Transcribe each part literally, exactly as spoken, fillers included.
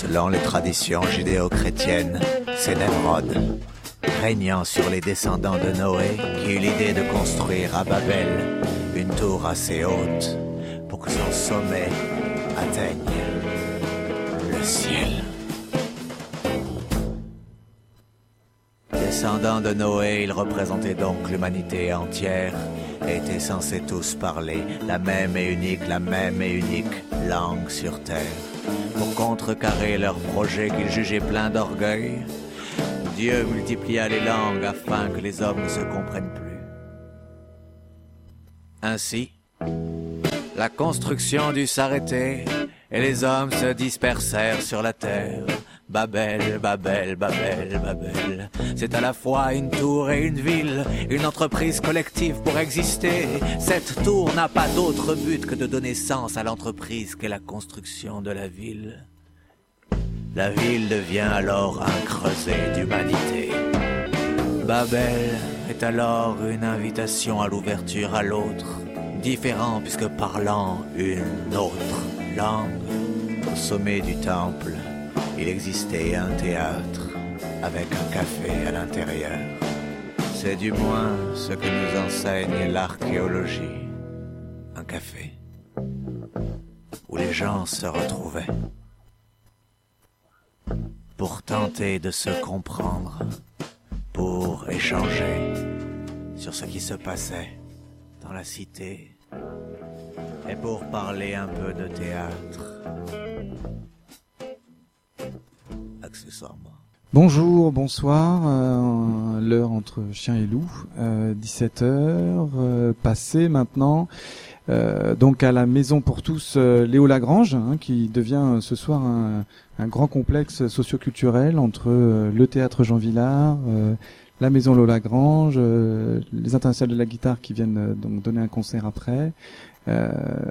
selon les traditions judéo-chrétiennes, c'est Nemrod, régnant sur les descendants de Noé, qui eut l'idée de construire à Babel une tour assez haute pour que son sommet atteigne le ciel. Descendant de Noé, il représentait donc l'humanité entière et étaient censés tous parler la même et unique, la même et unique langue sur terre. Pour contrecarrer leur projet qu'ils jugeaient plein d'orgueil, Dieu multiplia les langues afin que les hommes ne se comprennent plus. Ainsi, la construction dut s'arrêter et les hommes se dispersèrent sur la terre. Babel, Babel, Babel, Babel. C'est à la fois une tour et une ville, une entreprise collective pour exister. Cette tour n'a pas d'autre but que de donner sens à l'entreprise qu'est la construction de la ville. La ville devient alors un creuset d'humanité. Babel est alors une invitation à l'ouverture à l'autre, différent puisque parlant une autre langue. Au sommet du temple, il existait un théâtre avec un café à l'intérieur. C'est du moins ce que nous enseigne l'archéologie. Un café où les gens se retrouvaient pour tenter de se comprendre, pour échanger sur ce qui se passait dans la cité et pour parler un peu de théâtre. Accessoirement. Bonjour, bonsoir, euh, l'heure entre chien et loup, euh, dix-sept heures euh, passées maintenant, euh, donc à la Maison pour tous euh, Léo Lagrange, hein, qui devient euh, ce soir un, un grand complexe socioculturel entre euh, le théâtre Jean Vilar, euh, la Maison Léo Lagrange, euh, les internationales de la guitare qui viennent euh, donc donner un concert après, euh,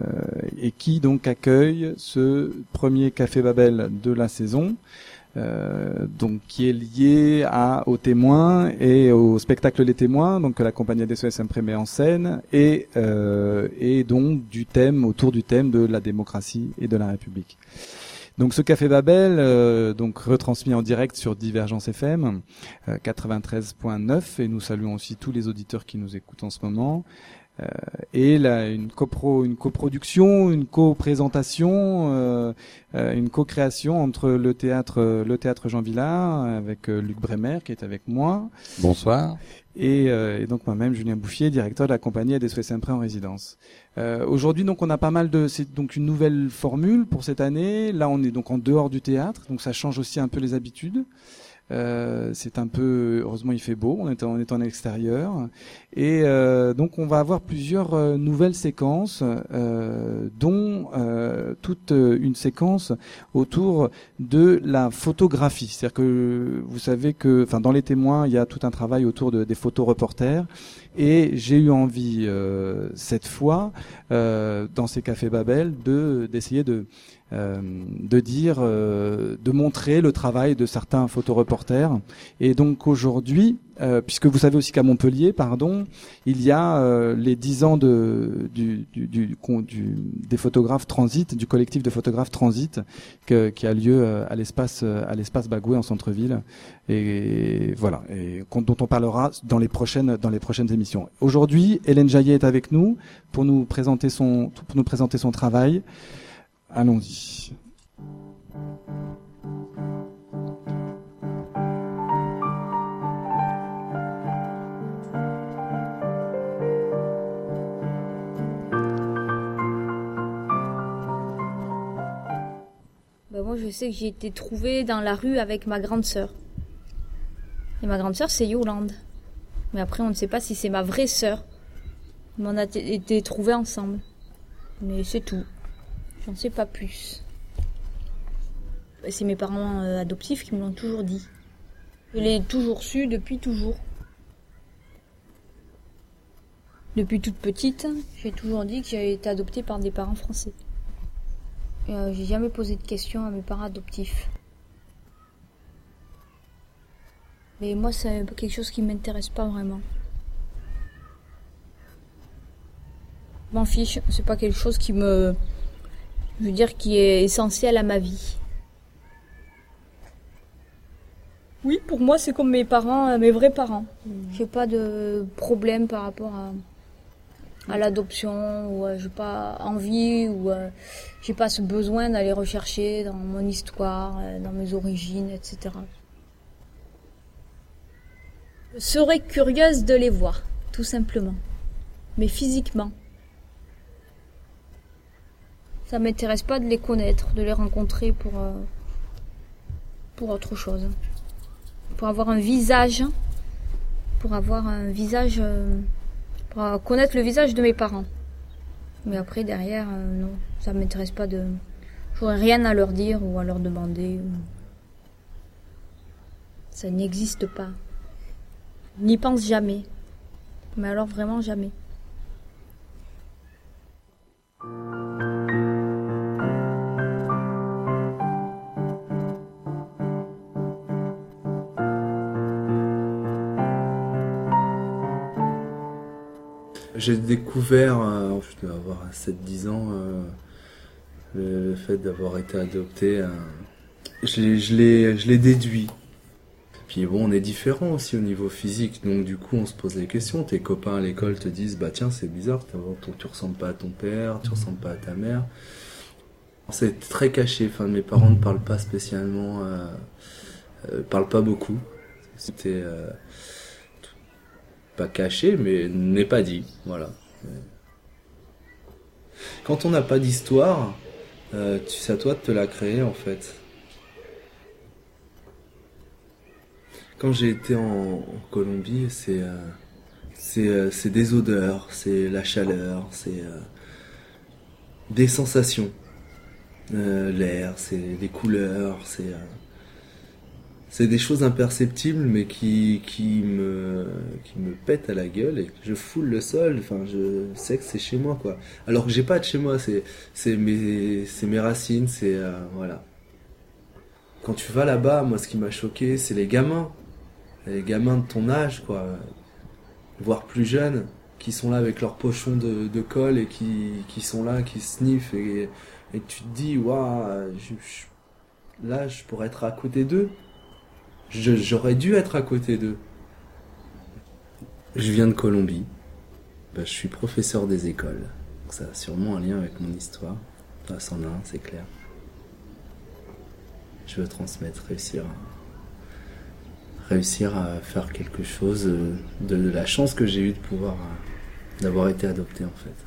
et qui donc accueille ce premier Café Babel de la saison. Euh, donc qui est lié à aux témoins et au spectacle Les Témoins, donc que la compagnie des S O S M met en scène, et euh, et donc du thème autour du thème de la démocratie et de la République. Donc ce Café Babel, euh, donc retransmis en direct sur Divergence F M euh, quatre-vingt-treize point neuf, et nous saluons aussi tous les auditeurs qui nous écoutent en ce moment. Euh, et là, une copro, une coproduction, une co-présentation, euh, euh, une co-création entre le théâtre, le théâtre Jean Vilar avec euh, Luc Bremer qui est avec moi. Bonsoir. Et, euh, et donc moi-même, Julien Bouffier, directeur de la compagnie des S O S M en résidence. Euh, aujourd'hui, donc on a pas mal de, c'est donc une nouvelle formule pour cette année. Là, on est donc en dehors du théâtre, donc ça change aussi un peu les habitudes. Euh, c'est un peu, heureusement il fait beau, on est en, on est en extérieur, et euh, donc on va avoir plusieurs euh, nouvelles séquences, euh, dont euh, toute une séquence autour de la photographie. C'est-à-dire que vous savez que, enfin dans Les Témoins, il y a tout un travail autour de, des photoreporters, et j'ai eu envie euh, cette fois, euh, dans ces cafés Babel, de d'essayer de Euh, de dire, euh, de montrer le travail de certains photoreporters. Et donc aujourd'hui, euh, puisque vous savez aussi qu'à Montpellier, pardon, il y a euh, les dix ans de, du, du, du, du, des photographes Transit, du collectif de photographes Transit, que, qui a lieu euh, à l'espace, à l'espace Bagoué en centre-ville. Et voilà, et dont on parlera dans les prochaines, dans les prochaines émissions. Aujourd'hui, Hélène Jaillet est avec nous pour nous présenter son, pour nous présenter son travail. Allons-y. Ben moi, je sais que j'ai été trouvée dans la rue avec ma grande sœur. Et ma grande sœur, c'est Yolande. Mais après, on ne sait pas si c'est ma vraie sœur. Mais on a t- été trouvés ensemble. Mais c'est tout. J'en sais pas plus. C'est mes parents euh, adoptifs qui me l'ont toujours dit. Je l'ai toujours su depuis toujours. Depuis toute petite, j'ai toujours dit que j'avais été adoptée par des parents français. Et, euh, j'ai jamais posé de questions à mes parents adoptifs. Mais moi, c'est quelque chose qui m'intéresse pas vraiment. Je m'en fiche, c'est pas quelque chose qui me... Je veux dire, qui est essentiel à ma vie. Oui, pour moi, c'est comme mes parents, mes vrais parents. Mmh. J'ai pas de problème par rapport à, à l'adoption, ou euh, j'ai pas envie, ou euh, j'ai pas ce besoin d'aller rechercher dans mon histoire, euh, dans mes origines, et cetera. Je serais curieuse de les voir, tout simplement. Mais physiquement. Ça m'intéresse pas de les connaître, de les rencontrer pour, euh, pour autre chose. Pour avoir un visage, pour avoir un visage, euh, pour connaître le visage de mes parents. Mais après, derrière, euh, non, ça m'intéresse pas de... J'aurais rien à leur dire ou à leur demander. Ou... Ça n'existe pas. Je n'y pense jamais. Mais alors vraiment jamais. J'ai découvert, euh, je dois avoir sept dix ans, euh, le, le fait d'avoir été adopté. Euh, je l'ai, je l'ai, je l'ai déduit. Puis bon, on est différents aussi au niveau physique, donc du coup on se pose des questions. Tes copains à l'école te disent, bah tiens c'est bizarre, tu ressembles pas à ton père, tu ressembles pas à ta mère. C'est très caché, enfin mes parents ne parlent pas spécialement, euh, euh, parlent pas beaucoup. C'était... Euh, pas caché, mais n'est pas dit, voilà. Quand on n'a pas d'histoire, euh, c'est à toi de te la créer en fait. Quand j'ai été en, en Colombie, c'est euh, c'est euh, c'est des odeurs, c'est la chaleur, c'est euh, des sensations, euh, l'air, c'est des couleurs, c'est euh, c'est des choses imperceptibles mais qui qui me qui me pètent à la gueule et que je foule le sol. Enfin, je sais que c'est chez moi quoi. Alors que j'ai pas de chez moi, c'est c'est mes c'est mes racines, c'est euh, voilà. Quand tu vas là-bas, moi ce qui m'a choqué, c'est les gamins, les gamins de ton âge quoi, voire plus jeunes, qui sont là avec leurs pochons de, de colle et qui qui sont là, qui sniffent et et tu te dis waouh, là je pourrais être à côté d'eux. Je, j'aurais dû être à côté d'eux. Je viens de Colombie. Ben, je suis professeur des écoles. Donc ça a sûrement un lien avec mon histoire. Ça c'en a un, c'est clair. Je veux transmettre, réussir à, réussir à faire quelque chose de, de la chance que j'ai eue de pouvoir, d'avoir été adopté en fait.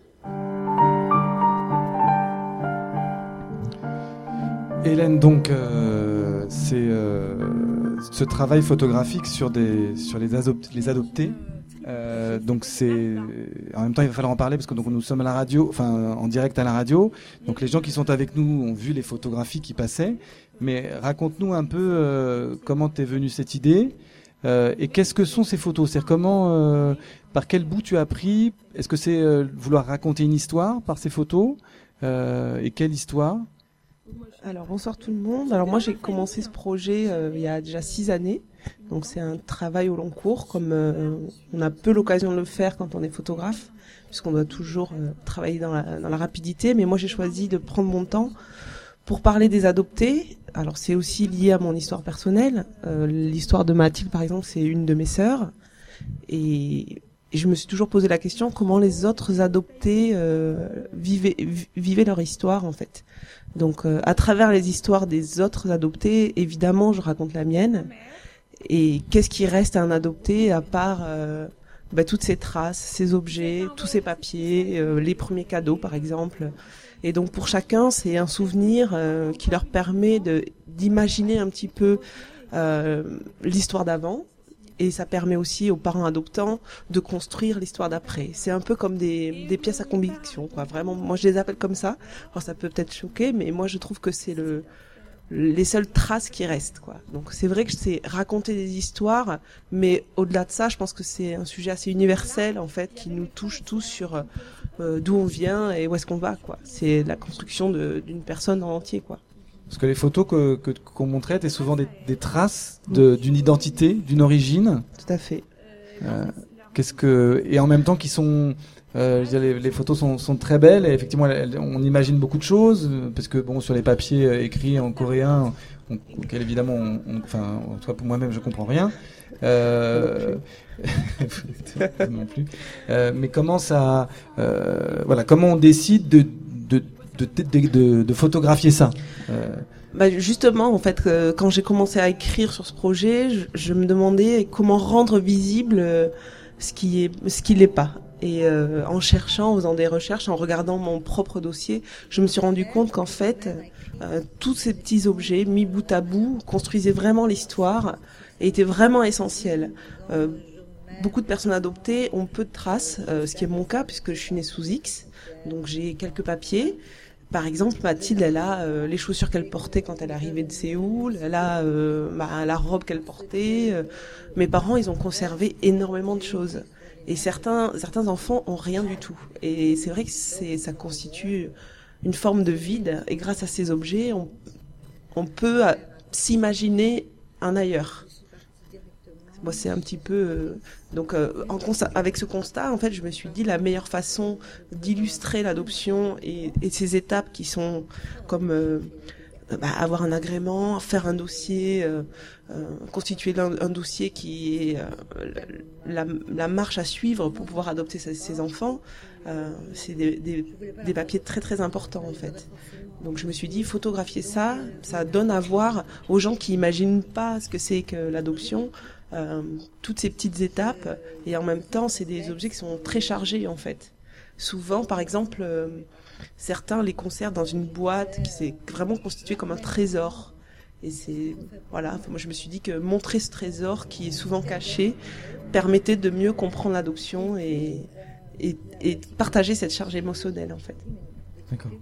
Hélène, donc, euh, c'est euh, ce travail photographique sur des sur les, adop- les adoptés. Euh, donc c'est en même temps il va falloir en parler parce que donc nous sommes à la radio, enfin en direct à la radio. Donc les gens qui sont avec nous ont vu les photographies qui passaient. Mais raconte-nous un peu euh, comment t'es venue cette idée euh, et qu'est-ce que sont ces photos. C'est-à-dire comment, euh, par quel bout tu as pris. Est-ce que c'est euh, vouloir raconter une histoire par ces photos euh, et quelle histoire? Alors bonsoir tout le monde. Alors moi j'ai commencé ce projet euh, il y a déjà six années. Donc c'est un travail au long cours, comme euh, on a peu l'occasion de le faire quand on est photographe, puisqu'on doit toujours euh, travailler dans la, dans la rapidité. Mais moi j'ai choisi de prendre mon temps pour parler des adoptés. Alors c'est aussi lié à mon histoire personnelle. Euh, l'histoire de Mathilde par exemple, c'est une de mes sœurs. Et, et je me suis toujours posé la question comment les autres adoptés euh, vivaient, vivaient leur histoire en fait. Donc euh, à travers les histoires des autres adoptés, évidemment je raconte la mienne. Et qu'est-ce qui reste à un adopté à part euh, bah, toutes ces traces, ces objets, tous ces papiers, euh, les premiers cadeaux par exemple. Et donc pour chacun c'est un souvenir euh, qui leur permet de d'imaginer un petit peu euh, l'histoire d'avant. Et ça permet aussi aux parents adoptants de construire l'histoire d'après. C'est un peu comme des, des pièces à conviction, quoi. Vraiment, moi je les appelle comme ça. Alors ça peut peut-être choquer, mais moi je trouve que c'est le les seules traces qui restent, quoi. Donc c'est vrai que c'est raconter des histoires, mais au-delà de ça, je pense que c'est un sujet assez universel en fait, qui nous touche tous sur euh, d'où on vient et où est-ce qu'on va, quoi. C'est la construction de, d'une personne en entier, quoi. Parce que les photos que, que qu'on montrait étaient souvent des, des traces de, d'une identité, d'une origine. Tout à fait. Euh, qu'est-ce que et en même temps qui sont Euh, je veux dire, les, les photos sont, sont très belles et effectivement, elles, on imagine beaucoup de choses parce que bon, sur les papiers euh, écrits en coréen, on, auxquels évidemment, on, on, enfin, en tout cas pour moi-même, je comprends rien. Euh, non plus. Euh, mais comment ça, euh, voilà, comment on décide de de de, de, de, de photographier ça? Euh, Bah justement, en fait, euh, quand j'ai commencé à écrire sur ce projet, je, je me demandais comment rendre visible euh, ce qui est, ce qui l'est pas. Et euh, en cherchant, en faisant des recherches, en regardant mon propre dossier, je me suis rendu compte qu'en fait, euh, tous ces petits objets mis bout à bout construisaient vraiment l'histoire et étaient vraiment essentiels. Euh, beaucoup de personnes adoptées ont peu de traces, euh, ce qui est mon cas puisque je suis née sous X, donc j'ai quelques papiers. Par exemple, Mathilde, elle a euh, les chaussures qu'elle portait quand elle arrivait de Séoul, elle a euh, bah, la robe qu'elle portait. Euh, mes parents, ils ont conservé énormément de choses. Et certains, certains enfants ont rien du tout. Et c'est vrai que c'est, ça constitue une forme de vide. Et grâce à ces objets, on, on peut euh, s'imaginer un ailleurs. Moi, c'est un petit peu... Euh, donc, euh, en consta- avec ce constat, en fait, je me suis dit la meilleure façon d'illustrer l'adoption et, et ces étapes qui sont comme euh, bah, avoir un agrément, faire un dossier, euh, euh, constituer un, un dossier qui est euh, la, la marche à suivre pour pouvoir adopter ses, ses enfants. Euh, c'est des, des, des papiers très très importants, en fait. Donc je me suis dit, photographier ça, ça donne à voir aux gens qui imaginent pas ce que c'est que l'adoption. Euh, toutes ces petites étapes, et en même temps c'est des objets qui sont très chargés en fait. Souvent par exemple euh, certains les conservent dans une boîte qui s'est vraiment constituée comme un trésor, et c'est voilà, moi je me suis dit que montrer ce trésor qui est souvent caché permettait de mieux comprendre l'adoption et, et, et partager cette charge émotionnelle en fait. D'accord.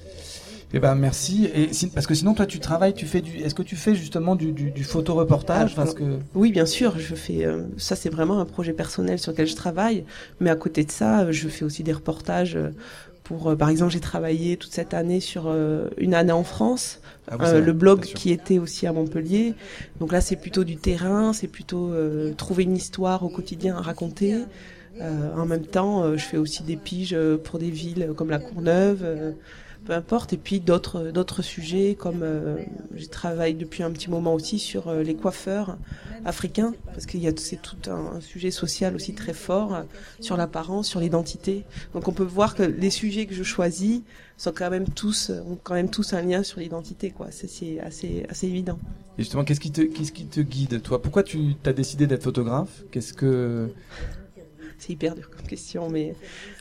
Eh ben merci. Et si, parce que sinon toi tu travailles, tu fais du. Est-ce que tu fais justement du, du, du photoreportage? Ah, parce que oui, bien sûr. Je fais. Euh, ça, c'est vraiment un projet personnel sur lequel je travaille. Mais à côté de ça, je fais aussi des reportages. Pour, euh, par exemple, j'ai travaillé toute cette année sur euh, une année en France. Ah oui, euh, le blog sûr. qui était aussi à Montpellier. Donc là, c'est plutôt du terrain. C'est plutôt euh, trouver une histoire au quotidien à raconter. Euh, en même temps, euh, je fais aussi des piges pour des villes comme la Courneuve. Euh, peu importe, et puis d'autres d'autres sujets comme euh, je travaille depuis un petit moment aussi sur euh, les coiffeurs africains, parce qu'il y a c'est tout un, un sujet social aussi très fort euh, sur l'apparence, sur l'identité. Donc on peut voir que les sujets que je choisis sont quand même tous ont quand même tous un lien sur l'identité, quoi. C'est, c'est assez assez évident. Et justement, qu'est-ce qui te qu'est-ce qui te guide toi? Pourquoi tu as décidé d'être photographe? Qu'est-ce que C'est hyper dur comme question, mais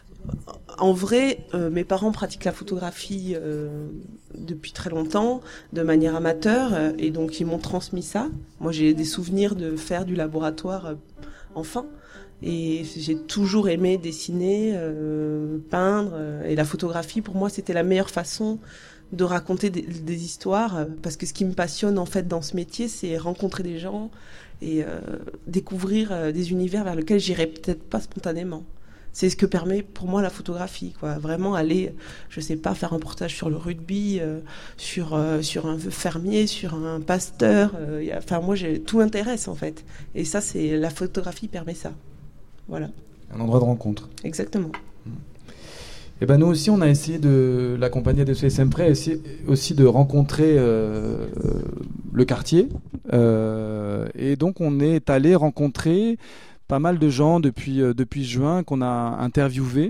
en vrai, euh, mes parents pratiquent la photographie euh, depuis très longtemps, de manière amateur, euh, et donc ils m'ont transmis ça. Moi, j'ai des souvenirs de faire du laboratoire euh, enfant, et j'ai toujours aimé dessiner, euh, peindre, euh, et la photographie, pour moi, c'était la meilleure façon de raconter des, des histoires, euh, parce que ce qui me passionne en fait dans ce métier, c'est rencontrer des gens et euh, découvrir euh, des univers vers lesquels j'irais peut-être pas spontanément. C'est ce que permet pour moi la photographie, quoi. Vraiment aller, je sais pas, faire un reportage sur le rugby, euh, sur euh, sur un fermier, sur un pasteur. Euh, y a, enfin, moi, j'ai, tout m'intéresse en fait. Et ça, c'est la photographie permet ça. Voilà. Un endroit de rencontre. Exactement. Et ben nous aussi, on a essayé de la compagnie de S O S Sempre a essayé aussi de rencontrer euh, le quartier, euh, et donc on est allé rencontrer pas mal de gens depuis, euh, depuis juin qu'on a interviewés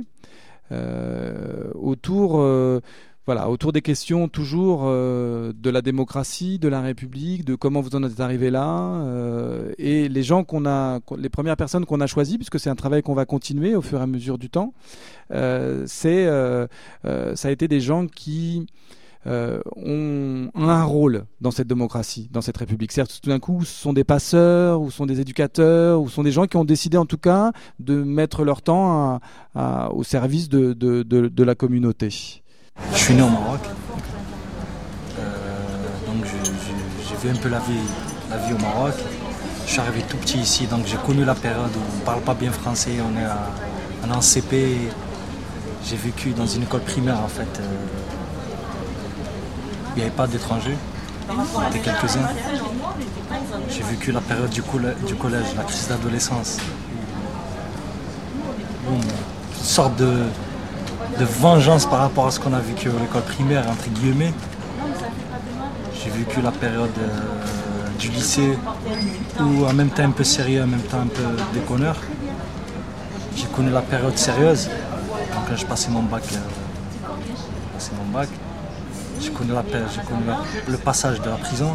euh, autour, euh, voilà, autour des questions toujours euh, de la démocratie, de la République, de comment vous en êtes arrivé là. Euh, et les gens qu'on a, les premières personnes qu'on a choisies, puisque c'est un travail qu'on va continuer au fur et à mesure du temps, euh, c'est, euh, euh, ça a été des gens qui Euh, ont, ont un rôle dans cette démocratie, dans cette République. Certes, tout d'un coup, ce sont des passeurs, ou sont des éducateurs, ou sont des gens qui ont décidé en tout cas de mettre leur temps à, à, au service de, de, de, de la communauté. Je suis né au Maroc, euh, donc je, je, j'ai vu un peu la vie, la vie au Maroc. Je suis arrivé tout petit ici, donc j'ai connu la période où on ne parle pas bien français, on est, à, on est en C P. J'ai vécu dans une école primaire en fait. Euh, Il n'y avait pas d'étrangers, on était quelques-uns. J'ai vécu la période du, coll- du collège, la crise d'adolescence. Bon, sorte de, de vengeance par rapport à ce qu'on a vécu à l'école primaire, entre guillemets. J'ai vécu la période euh, du lycée où en même temps un peu sérieux, en même temps un peu déconneur. J'ai connu la période sérieuse, donc là j'ai passé mon bac. Euh, j'ai passé mon bac. J'ai connu, la, j'ai connu la, le passage de la prison.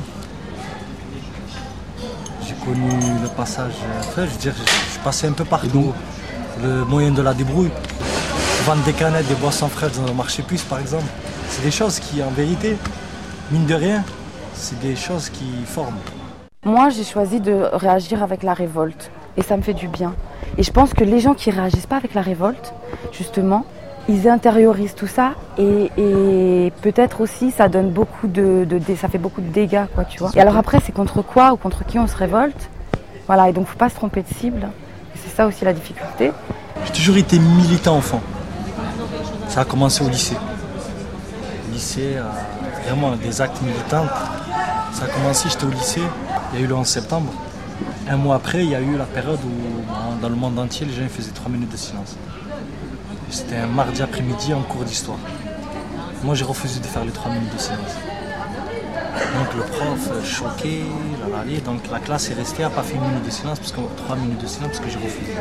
J'ai connu le passage, enfin, je veux dire, je suis passé un peu partout. Le moyen de la débrouille. Vendre des canettes, des boissons fraîches dans le marché puce par exemple. C'est des choses qui, en vérité, mine de rien, c'est des choses qui forment. Moi, j'ai choisi de réagir avec la révolte. Et ça me fait du bien. Et je pense que les gens qui ne réagissent pas avec la révolte, justement, ils intériorisent tout ça et, et peut-être aussi ça donne beaucoup de, de, de ça fait beaucoup de dégâts, quoi, tu vois. Et alors après, c'est contre quoi ou contre qui on se révolte. Voilà, et donc faut pas se tromper de cible. Et c'est ça aussi la difficulté. J'ai toujours été militant enfant. Ça a commencé au lycée. Au lycée, euh, vraiment des actes militants. Ça a commencé, j'étais au lycée, il y a eu le onze septembre. Un mois après, il y a eu la période où dans le monde entier, les gens faisaient trois minutes de silence. C'était un mardi après-midi en cours d'histoire. Moi, j'ai refusé de faire les trois minutes de silence. Donc le prof, choqué, là, là, là, donc la classe est restée, n'a pas fait une minute de silence, parce que trois minutes de silence, parce que j'ai refusé.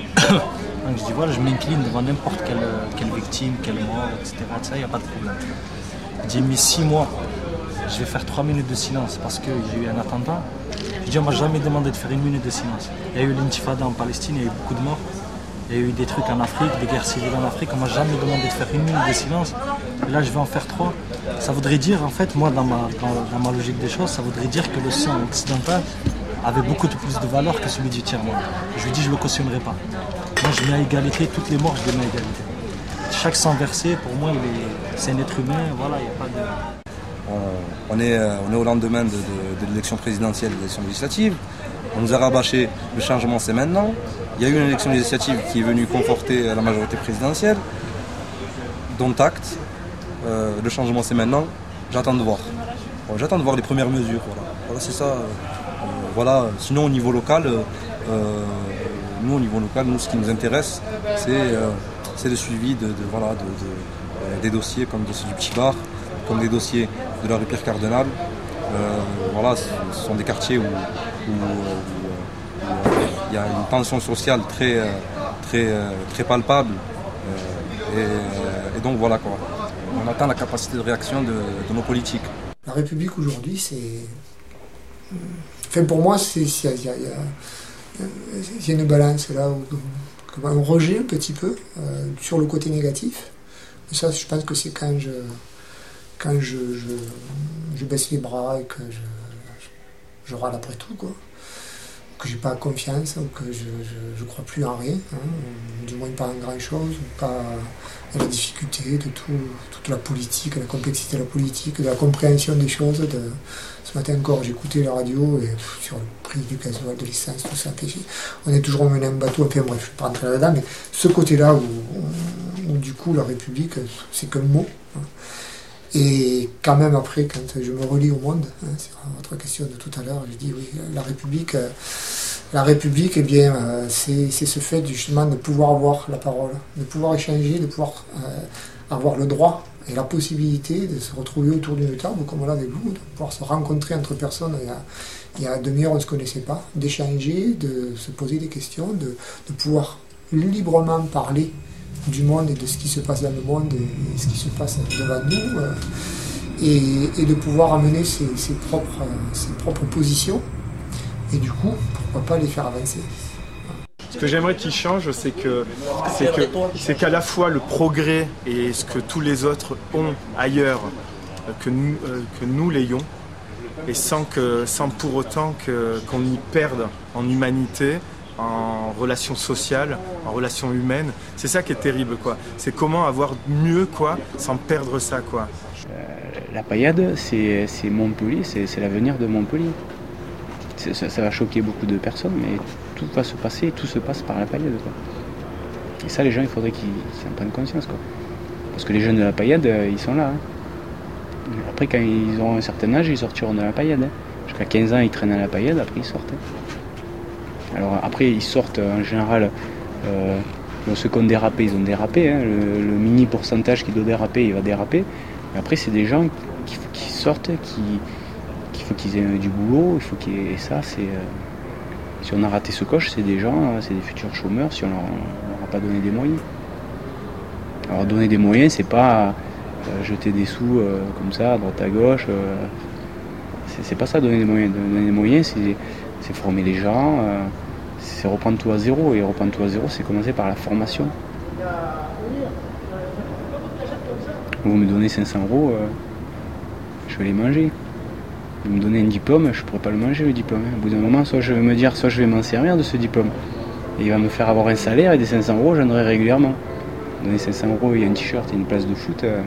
Donc je dis voilà, je m'incline devant n'importe quelle, quelle victime, quelle mort, et cetera. Il n'y a pas de problème. Je dis mais six mois, je vais faire trois minutes de silence parce qu'il y a eu un attentat. Je dis on m'a jamais demandé de faire une minute de silence. Il y a eu l'intifada en Palestine, il y a eu beaucoup de morts. Il y a eu des trucs en Afrique, des guerres civiles en Afrique, on m'a jamais demandé de faire une minute de silence. Et là je vais en faire trois. Ça voudrait dire, en fait, moi dans ma, dans, dans ma logique des choses, ça voudrait dire que le sang occidental avait beaucoup de plus de valeur que celui du tiers-monde. Je lui dis je ne le cautionnerai pas. Moi je mets à égalité, toutes les morts je les mets à égalité. Chaque sang versé, pour moi, est, c'est un être humain, voilà, il n'y a pas de... On, on, est, on est au lendemain de, de, de l'élection présidentielle et de l'élection législative. On nous a rabâché le changement c'est maintenant. Il y a eu une élection législative qui est venue conforter la majorité présidentielle. Dont acte. Euh, le changement c'est maintenant. J'attends de voir. Bon, j'attends de voir les premières mesures. Voilà, voilà c'est ça. Euh, voilà. Sinon au niveau local, euh, nous au niveau local, nous ce qui nous intéresse, c'est, euh, c'est le suivi de, de, voilà, de, de, euh, des dossiers comme le dossier du Petit Bar, comme des dossiers de la rue Pierre Cardinal. Euh, voilà, ce sont des quartiers où, où, où, où il y a une tension sociale très, très, très palpable. Et, et donc voilà quoi. On attend la capacité de réaction de, de nos politiques. La République aujourd'hui, c'est... Enfin, pour moi, c'est, il y, y, y a une balance là, où, un rejet un petit peu euh, sur le côté négatif. Mais ça, je pense que c'est quand je... quand je, je, je baisse les bras et que je, je, je râle après tout, quoi. Que j'ai pas confiance, ou que je, je, je crois plus en rien, hein, du moins pas en grand chose, pas à la difficulté de tout, toute la politique, la complexité de la politique, de la compréhension des choses. De... Ce matin encore, j'écoutais la radio et pff, sur le prix du gasoil, de l'essence, tout ça. On est toujours mené en bateau, enfin bref, je ne vais pas rentrer là-dedans, mais ce côté-là où, où, où du coup la République, c'est qu'un mot. Hein. Et quand même après, quand je me relie au monde, hein, c'est votre question de tout à l'heure, je dis oui, la République, euh, la République, eh bien, euh, c'est, c'est ce fait justement de pouvoir avoir la parole, de pouvoir échanger, de pouvoir euh, avoir le droit et la possibilité de se retrouver autour d'une table, comme là avec vous, de pouvoir se rencontrer entre personnes. Il y a, il y a demi-heure, on ne se connaissait pas, d'échanger, de se poser des questions, de, de pouvoir librement parler du monde et de ce qui se passe dans le monde et ce qui se passe devant nous, euh, et, et de pouvoir amener ses, ses, propres, euh, ses propres positions et du coup, pourquoi pas les faire avancer. Ce que j'aimerais qu'il change, c'est, que, c'est, que, c'est qu'à la fois le progrès et ce que tous les autres ont ailleurs, que nous, euh, que nous l'ayons, et sans, que, sans pour autant que, qu'on y perde en humanité, en relations sociales, en relations humaines. C'est ça qui est terrible, quoi. C'est comment avoir mieux, quoi, sans perdre ça, quoi. Euh, la paillade, c'est, c'est Montpellier, c'est, c'est l'avenir de Montpellier. C'est, ça, ça va choquer beaucoup de personnes, mais tout va se passer, tout se passe par la paillade, quoi. Et ça, les gens, il faudrait qu'ils, qu'ils en prennent conscience, quoi. Parce que les jeunes de la paillade, ils sont là. Hein. Après, quand ils auront un certain âge, ils sortiront de la paillade. Hein. Jusqu'à quinze ans, ils traînent à la paillade, après ils sortent. Hein. Alors après, ils sortent en général, euh, Bon, ceux qui ont dérapé, ils ont dérapé. Hein. Le, le mini pourcentage qui doit déraper, il va déraper. Mais après, c'est des gens qu'il faut qu'ils sortent, qui, qu'il faut qu'ils aient du boulot. Il faut qu'ils aient, et ça, c'est... Euh, si on a raté ce coche, c'est des gens, c'est des futurs chômeurs, si on leur, leur a pas donné des moyens. Alors donner des moyens, c'est pas euh, jeter des sous euh, comme ça, à droite à gauche. Euh, c'est, c'est pas ça, donner des moyens. Donner des moyens, c'est, c'est former les gens, euh, c'est reprendre tout à zéro. Et reprendre tout à zéro, c'est commencer par la formation. Vous me donnez cinq cents euros, euh, je vais les manger. Vous me donnez un diplôme, je pourrais pas le manger le diplôme. Au bout d'un moment, soit je vais me dire, soit je vais m'en servir de ce diplôme. Et il va me faire avoir un salaire et des cinq cents euros, j'en aurai régulièrement. Donner cinq cents euros, il y a un t-shirt et une place de foot. Euh...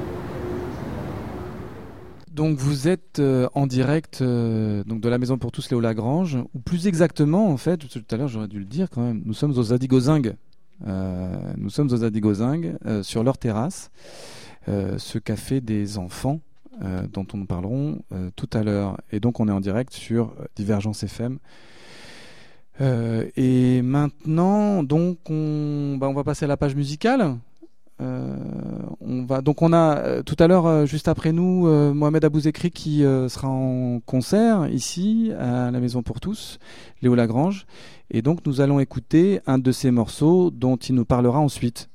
Donc vous êtes euh, en direct euh, donc de la Maison pour tous Léo Lagrange, ou plus exactement en fait, tout à l'heure j'aurais dû le dire quand même, nous sommes aux Zadigozingues. Euh, nous sommes aux Zadigozingues euh, sur leur terrasse, euh, ce café des enfants euh, dont on nous parlerons euh, tout à l'heure. Et donc on est en direct sur Divergence F M. Euh, et maintenant donc on, bah, on va passer à la page musicale. Euh, on va donc on a euh, tout à l'heure euh, juste après nous euh, Mohamed Abouzekri qui euh, sera en concert ici à la Maison pour tous, Léo Lagrange, et donc nous allons écouter un de ses morceaux dont il nous parlera ensuite.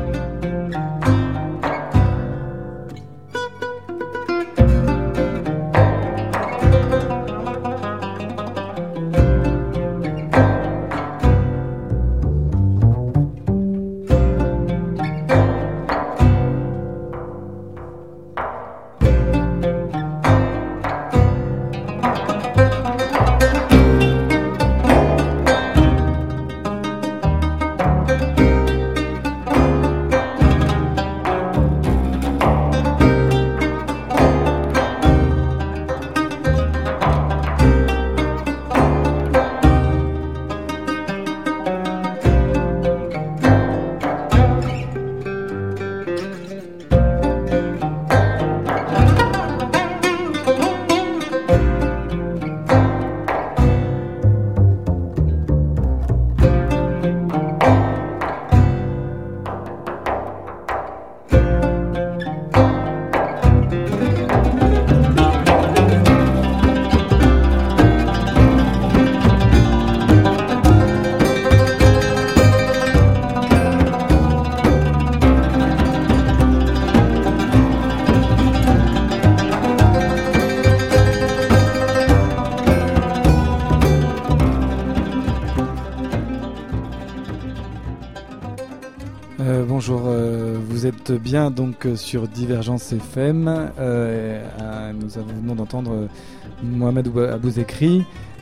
Bonjour, euh, vous êtes bien donc sur Divergence F M. Euh, euh, nous venons d'entendre euh, Mohamed Abouzekri,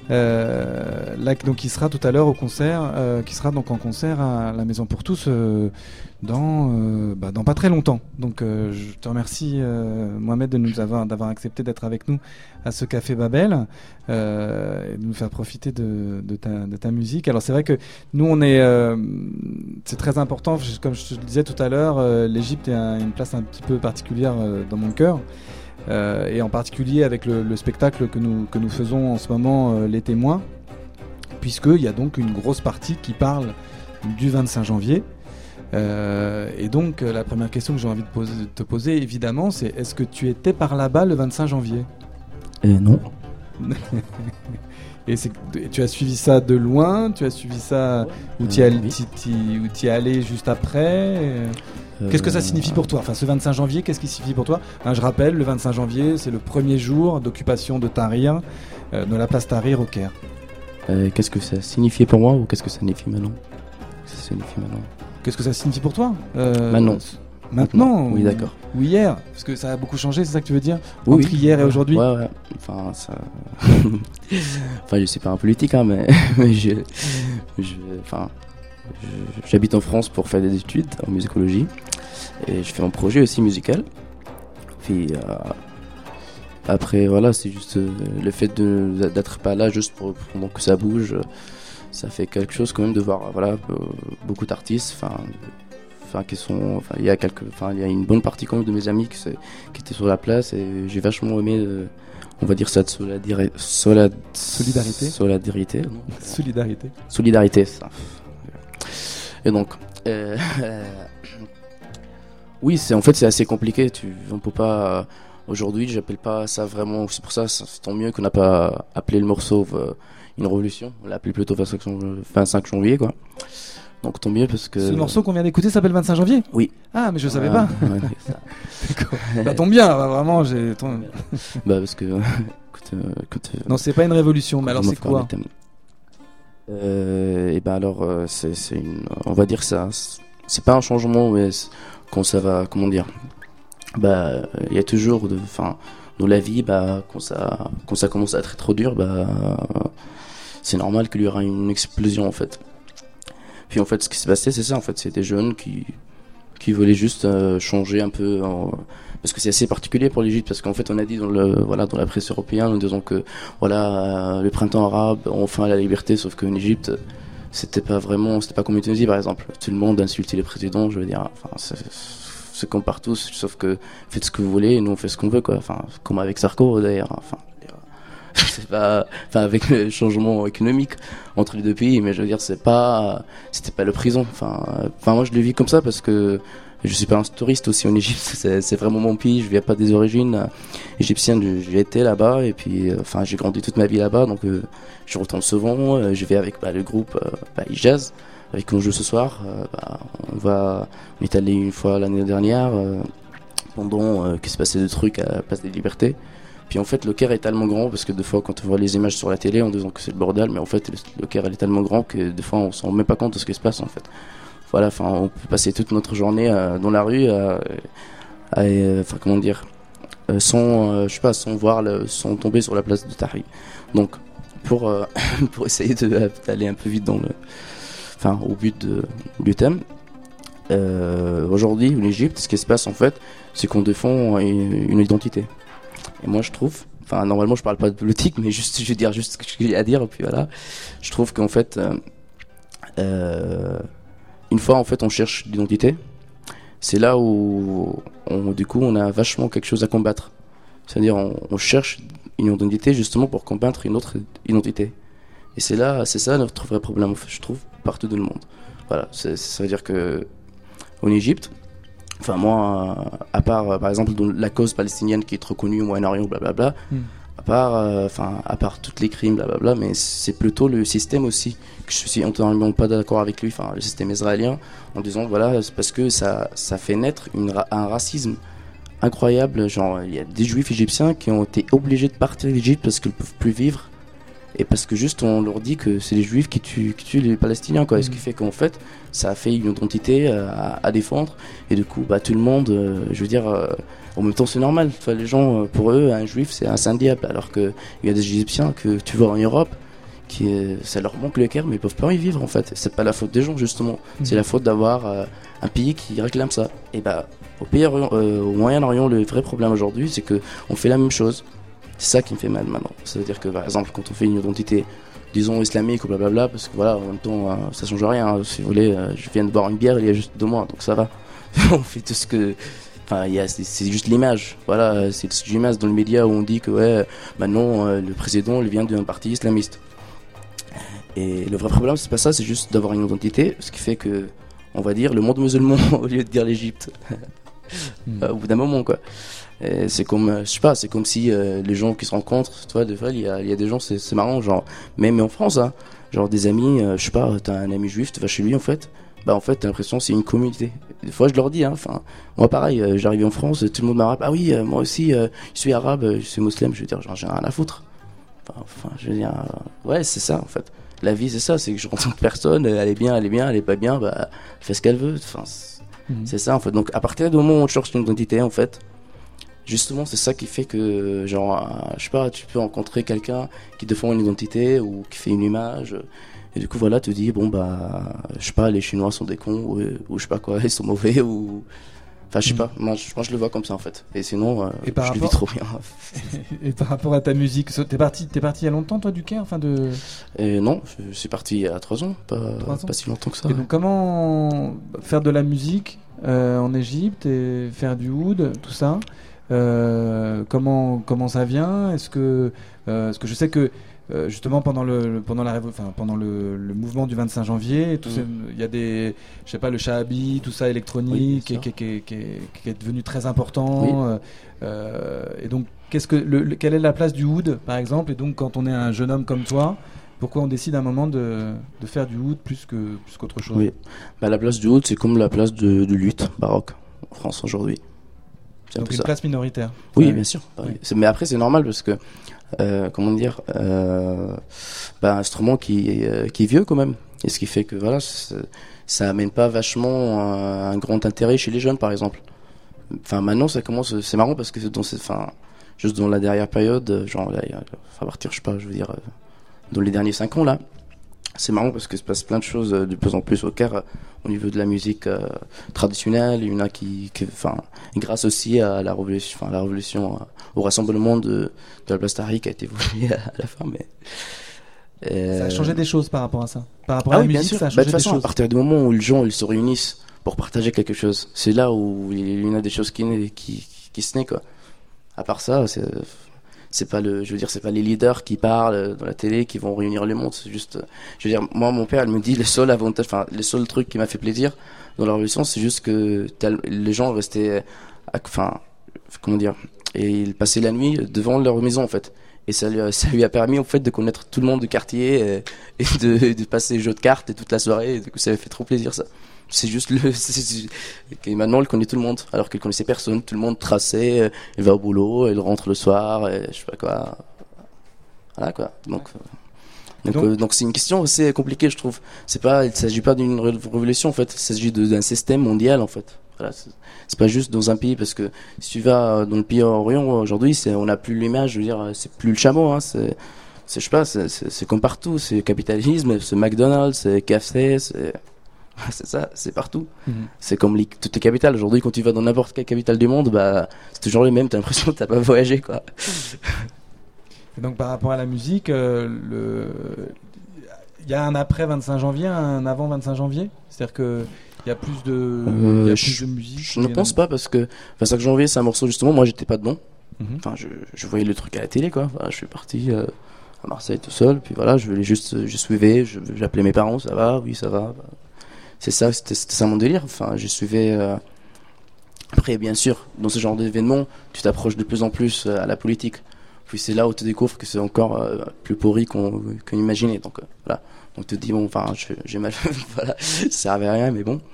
euh, là donc qui sera tout à l'heure au concert, euh, qui sera donc en concert à la Maison pour tous euh, dans euh, bah, dans pas très longtemps. Donc euh, je te remercie euh, Mohamed de nous avoir d'avoir accepté d'être avec nous à ce café Babel euh, et de nous faire profiter de, de, ta, de ta musique. Alors c'est vrai que nous on est euh, c'est très important, comme je te le disais tout à l'heure, euh, l'Égypte a un, une place un petit peu particulière euh, dans mon cœur. Euh, et en particulier avec le, le spectacle que nous, que nous faisons en ce moment, euh, Les Témoins, puisqu'il y a donc une grosse partie qui parle du vingt-cinq janvier. Euh, et donc euh, la première question que j'ai envie de, poser, de te poser, évidemment, c'est est-ce que tu étais par là-bas le vingt-cinq janvier ? euh, Non. Et c'est, tu as suivi ça de loin ? Tu as suivi ça où tu euh, oui. es allé juste après ? Qu'est-ce que ça signifie pour toi ? Enfin, ce vingt-cinq janvier, qu'est-ce qui signifie pour toi ? hein, Je rappelle, le vingt-cinq janvier, c'est le premier jour d'occupation de Tahrir, euh, de la place Tahrir au Caire. Euh, qu'est-ce que ça signifiait pour moi ou qu'est-ce que ça signifie maintenant ? Ça signifie maintenant. Qu'est-ce que ça signifie pour toi ? euh, Maintenant. Maintenant ? Oui, ou, d'accord. Ou hier ? Parce que ça a beaucoup changé, c'est ça que tu veux dire ? Oui, Entre oui. hier et aujourd'hui ? Ouais, ouais. Enfin, ça... enfin, je suis pas un politique, hein, mais, mais je... je... Enfin... Je, j'habite en France pour faire des études en musicologie et je fais un projet aussi musical. Puis euh, après voilà, c'est juste euh, le fait de, d'être pas là juste pour, pendant que ça bouge, ça fait quelque chose quand même de voir voilà euh, beaucoup d'artistes. Enfin, enfin qui sont, enfin il y a quelques, enfin il y a une bonne partie quand même de mes amis qui, qui étaient sur la place et j'ai vachement aimé. Euh, on va dire ça de solidari- solid- solidarité. Solidarité. Non solidarité. Solidarité, ça. Et donc, euh, Oui, c'est en fait c'est assez compliqué. Tu, on peut pas. Aujourd'hui, j'appelle pas ça vraiment. C'est pour ça, c'est tant mieux qu'on n'a pas appelé le morceau euh, une révolution. On l'a appelé plutôt vingt-cinq janvier, quoi. Donc tant mieux parce que. Ce morceau qu'on vient d'écouter s'appelle vingt-cinq janvier. Oui. Ah, mais je savais ah, pas. Ouais, ça. D'accord. Ça tombe bien, bah, vraiment. J'ai. Ton... bah parce que. Écoute, euh, écoute, euh, non, c'est pas une révolution, mais alors c'est quoi? euh, Et ben alors, euh, c'est, c'est une. On va dire ça. C'est pas un changement, mais quand ça va, comment dire. Bah, il y a toujours, de, enfin, dans la vie, bah, quand ça, quand ça commence à être trop dur, bah, c'est normal qu'il y aura une explosion en fait. Puis en fait, ce qui s'est passé, c'est ça en fait, c'est des jeunes qui, qui voulaient juste euh, changer un peu, en, parce que c'est assez particulier pour l'Égypte, parce qu'en fait, on a dit dans le, voilà, dans la presse européenne, en disant que, voilà, euh, le printemps arabe, enfin la liberté, sauf qu'en Égypte, c'était pas vraiment, c'était pas comme en Tunisie par exemple. Tout le monde insultait les présidents, je veux dire, enfin, c'est, c'est comme partout, sauf que faites ce que vous voulez et nous on fait ce qu'on veut, quoi. Enfin, comme avec Sarko d'ailleurs. Enfin, c'est pas, enfin avec le changement économique entre les deux pays, mais je veux dire c'est pas, c'était pas le prison. Enfin, enfin moi je le vis comme ça parce que je suis pas un touriste aussi en Égypte. C'est, c'est vraiment mon pays. Je viens pas des origines égyptiennes. J'ai été là-bas et puis, euh, enfin j'ai grandi toute ma vie là-bas, donc euh, je retourne souvent. Euh, je vais avec bah, le groupe euh, bah, Ijaz, avec qui on joue ce soir. Euh, bah, on va, on est allé une fois l'année dernière euh, pendant euh, qu'il se passait des trucs à la Place des Libertés. Puis en fait le Caire est tellement grand, parce que des fois quand on voit les images sur la télé en disant que c'est le bordel, mais en fait le, le Caire est tellement grand que des fois on s'en rend même pas compte de ce qui se passe en fait. Voilà, enfin on peut passer toute notre journée euh, dans la rue, euh, à, euh, enfin comment dire, euh, sans, euh, je sais pas, sans voir, le, sans tomber sur la place de Tahrir. Donc pour euh, pour essayer de, d'aller un peu vite dans le, enfin au but de, du thème. Euh, aujourd'hui en Égypte, ce qui se passe en fait, c'est qu'on défend une, une identité. Et moi je trouve, enfin normalement je parle pas de politique, mais juste je vais dire juste ce que j'ai à dire, et puis voilà. Je trouve qu'en fait, euh, euh, une fois en fait on cherche l'identité, c'est là où on, du coup on a vachement quelque chose à combattre. C'est-à-dire on, on cherche une identité justement pour combattre une autre identité. Et c'est là, c'est ça notre vrai problème, en fait, je trouve, partout dans le monde. Voilà, c'est, ça veut dire que en Égypte, enfin moi, à part par exemple dans la cause palestinienne qui est reconnue au Moyen-Orient, blablabla, mm. à part, enfin euh, à part tous les crimes, blablabla, mais c'est plutôt le système aussi que je suis entièrement pas d'accord avec lui, enfin le système israélien, en disant voilà, c'est parce que ça, ça fait naître une, un racisme incroyable. Genre il y a des Juifs égyptiens qui ont été obligés de partir d'Égypte parce qu'ils ne peuvent plus vivre. Et parce que juste on leur dit que c'est les Juifs qui tuent, qui tuent les Palestiniens, quoi. Mmh. Et ce qui fait qu'en fait ça a fait une identité euh, à, à défendre, et du coup bah tout le monde, euh, je veux dire, euh, en même temps c'est normal. Enfin, les gens, pour eux un Juif c'est un saint diable, alors que il y a des Égyptiens que tu vois en Europe qui euh, ça leur manque le cœur mais ils peuvent pas y vivre en fait. C'est pas la faute des gens justement, mmh. c'est la faute d'avoir euh, un pays qui réclame ça. Et bah au pays euh, au Moyen-Orient, le vrai problème aujourd'hui c'est que on fait la même chose. C'est ça qui me fait mal maintenant. Ça veut dire que par exemple quand on fait une identité, disons islamique ou blablabla, parce que voilà, en même temps euh, ça change rien, hein. Si vous voulez, euh, je viens de boire une bière il y a juste deux mois, donc ça va. On fait tout ce que, enfin il y a, c'est, c'est juste l'image, voilà, c'est l'image dans le média où on dit que ouais, maintenant euh, le président il vient d'un parti islamiste. Et le vrai problème c'est pas ça, c'est juste d'avoir une identité, ce qui fait que, on va dire le monde musulman au lieu de dire l'Égypte. mm. euh, au bout d'un moment quoi. Et c'est comme, je sais pas, c'est comme si euh, les gens qui se rencontrent, tu vois, des fois il y a, il y a des gens, c'est, c'est marrant, genre, même en France, hein, genre des amis, euh, je sais pas, t'as un ami juif, tu vas chez lui en fait, bah en fait t'as l'impression que c'est une communauté. Des fois je leur dis, hein, enfin, moi pareil, euh, j'arrive en France, tout le monde m'arabe, ah oui, euh, moi aussi, euh, je suis arabe, euh, je suis musulman, je veux dire, genre, j'ai rien à foutre. Enfin, enfin je veux dire, euh, ouais, c'est ça en fait. La vie c'est ça, c'est que je rencontre personne, elle est bien, elle est bien, elle est pas bien, bah, elle fait ce qu'elle veut, enfin, c'est, mmh. c'est ça en fait. Donc à partir du moment où on cherche une identité en fait, justement, c'est ça qui fait que, genre, je sais pas, tu peux rencontrer quelqu'un qui défend une identité ou qui fait une image, et du coup, voilà, tu te dis, bon, bah, je sais pas, les Chinois sont des cons, ou, ou je sais pas quoi, ils sont mauvais, ou. Enfin, je sais mmh. pas, moi je, moi je le vois comme ça en fait. Et sinon, euh, et je rapport... le vis trop bien. Et par rapport à ta musique, t'es parti, t'es parti il y a longtemps, toi, du Caire, enfin de. Et non, je suis parti il y a trois ans, pas, trois ans. Pas si longtemps que ça. Et donc, comment faire de la musique euh, en Égypte et faire du oud, tout ça? Euh, comment comment ça vient? Est-ce que euh, parce que je sais que euh, justement pendant le, le pendant la révo- enfin pendant le, le mouvement du vingt-cinq janvier, tout Mm. ces- il y a des, je sais pas, le shahabi, tout ça Oui, électronique, bien qui, sûr. qui, qui, qui, qui, qui est devenu très important. Oui. euh, euh, et donc, qu'est-ce que, le, le- quelle est la place du oud, par exemple? Et donc, quand on est un jeune homme comme toi, pourquoi on décide à un moment de, de faire du oud plus que plus qu'autre chose? Oui, bah, la place du oud, c'est comme la place de, de lutte baroque en France aujourd'hui. C'est un Donc peu une ça. place minoritaire. Oui, Ouais. bien sûr. Bah, Oui. oui. C'est- Mais après, c'est normal parce que, euh, comment dire, euh, bah, un instrument qui, est, euh, qui est vieux quand même. Et ce qui fait que voilà, c'est- ça amène pas vachement un, un grand intérêt chez les jeunes, par exemple. Enfin, maintenant, ça commence. C'est marrant parce que dans cette, enfin, juste dans la dernière période, genre, là, il y a- à partir, je sais pas, je veux dire, euh, dans les derniers cinq ans là. C'est marrant parce que se passe plein de choses euh, de plus en plus au Caire euh, au niveau de la musique euh, traditionnelle. Il y en a qui, qui- enfin, grâce aussi à la révolution, enfin, la révolution, euh, au rassemblement de, de la place Tahrir qui a été voulu à, à la fin, mais. euh, Ça a changé des choses par rapport à ça. Par rapport ah à la oui, bien musique, sûr. ça a Bah, changé de toute façon, des à choses. partir du moment où les gens ils se réunissent pour partager quelque chose, c'est là où il y en a des choses qui, naissent- qui, qui se naissent, quoi. À part ça, c'est. C'est pas le, je veux dire, c'est pas les leaders qui parlent dans la télé qui vont réunir le monde. C'est juste, je veux dire, moi, mon père, il me dit les seuls avantages, enfin, les seuls trucs qui m'a fait plaisir dans la révolution, c'est juste que tel- les gens restaient, enfin, comment dire, et ils passaient la nuit devant leur maison en fait. Et ça lui, a, ça lui a permis en fait de connaître tout le monde du quartier et, et de, de passer les jeux de cartes et toute la soirée. Et du coup, ça lui fait trop plaisir ça. C'est juste le. c'est- c'est- Et maintenant, il connaît tout le monde, alors qu'il connaissait personne. Tout le monde traçait. euh, Il va au boulot, il rentre le soir, et je sais pas quoi. Voilà quoi. Donc, euh, donc, Donc- euh, donc c'est une question assez compliquée, je trouve. C'est pas, il s'agit pas d'une ré- révolution en fait. Il s'agit de- d'un système mondial en fait. Voilà. C'est c'est pas juste dans un pays parce que si tu vas dans le pays orient aujourd'hui, c'est, on n'a plus l'image. Je veux dire, c'est plus le chameau. Hein, c'est, c'est, je sais pas, c'est, c'est, c'est comme partout. C'est capitalisme, c'est McDonald's, c'est K F C, c'est. C'est ça, c'est partout. Mhm. C'est comme les, toutes les capitales. Aujourd'hui, quand tu vas dans n'importe quelle capitale du monde, bah, c'est toujours les mêmes. T'as l'impression que t'as pas voyagé, quoi. Et donc par rapport à la musique, euh, le... il y a un après vingt-cinq janvier, un avant vingt-cinq janvier. C'est-à-dire que il y a plus de, il y a Euh, plus je, de musique. je ne il y en a- pense pas parce que vingt-cinq janvier, c'est un morceau justement. Moi, j'étais pas dedans. Mhm. Enfin, je, je voyais le truc à la télé, quoi. Voilà, je suis parti euh, à Marseille tout seul. Puis voilà, je voulais juste, je suivais. Je, j'appelais mes parents. Ça va? Oui, ça va. C'est ça, c'était, c'était ça mon délire. Enfin, je suivais. euh, Après, bien sûr, dans ce genre d'événement, tu t'approches de plus en plus euh, à la politique. Puis c'est là où tu découvres que c'est encore euh, plus pourri qu'on, qu'on imaginait. Donc euh, voilà. Donc tu te dis, bon, enfin, je- j'ai mal. Voilà, ça servait à rien, mais bon.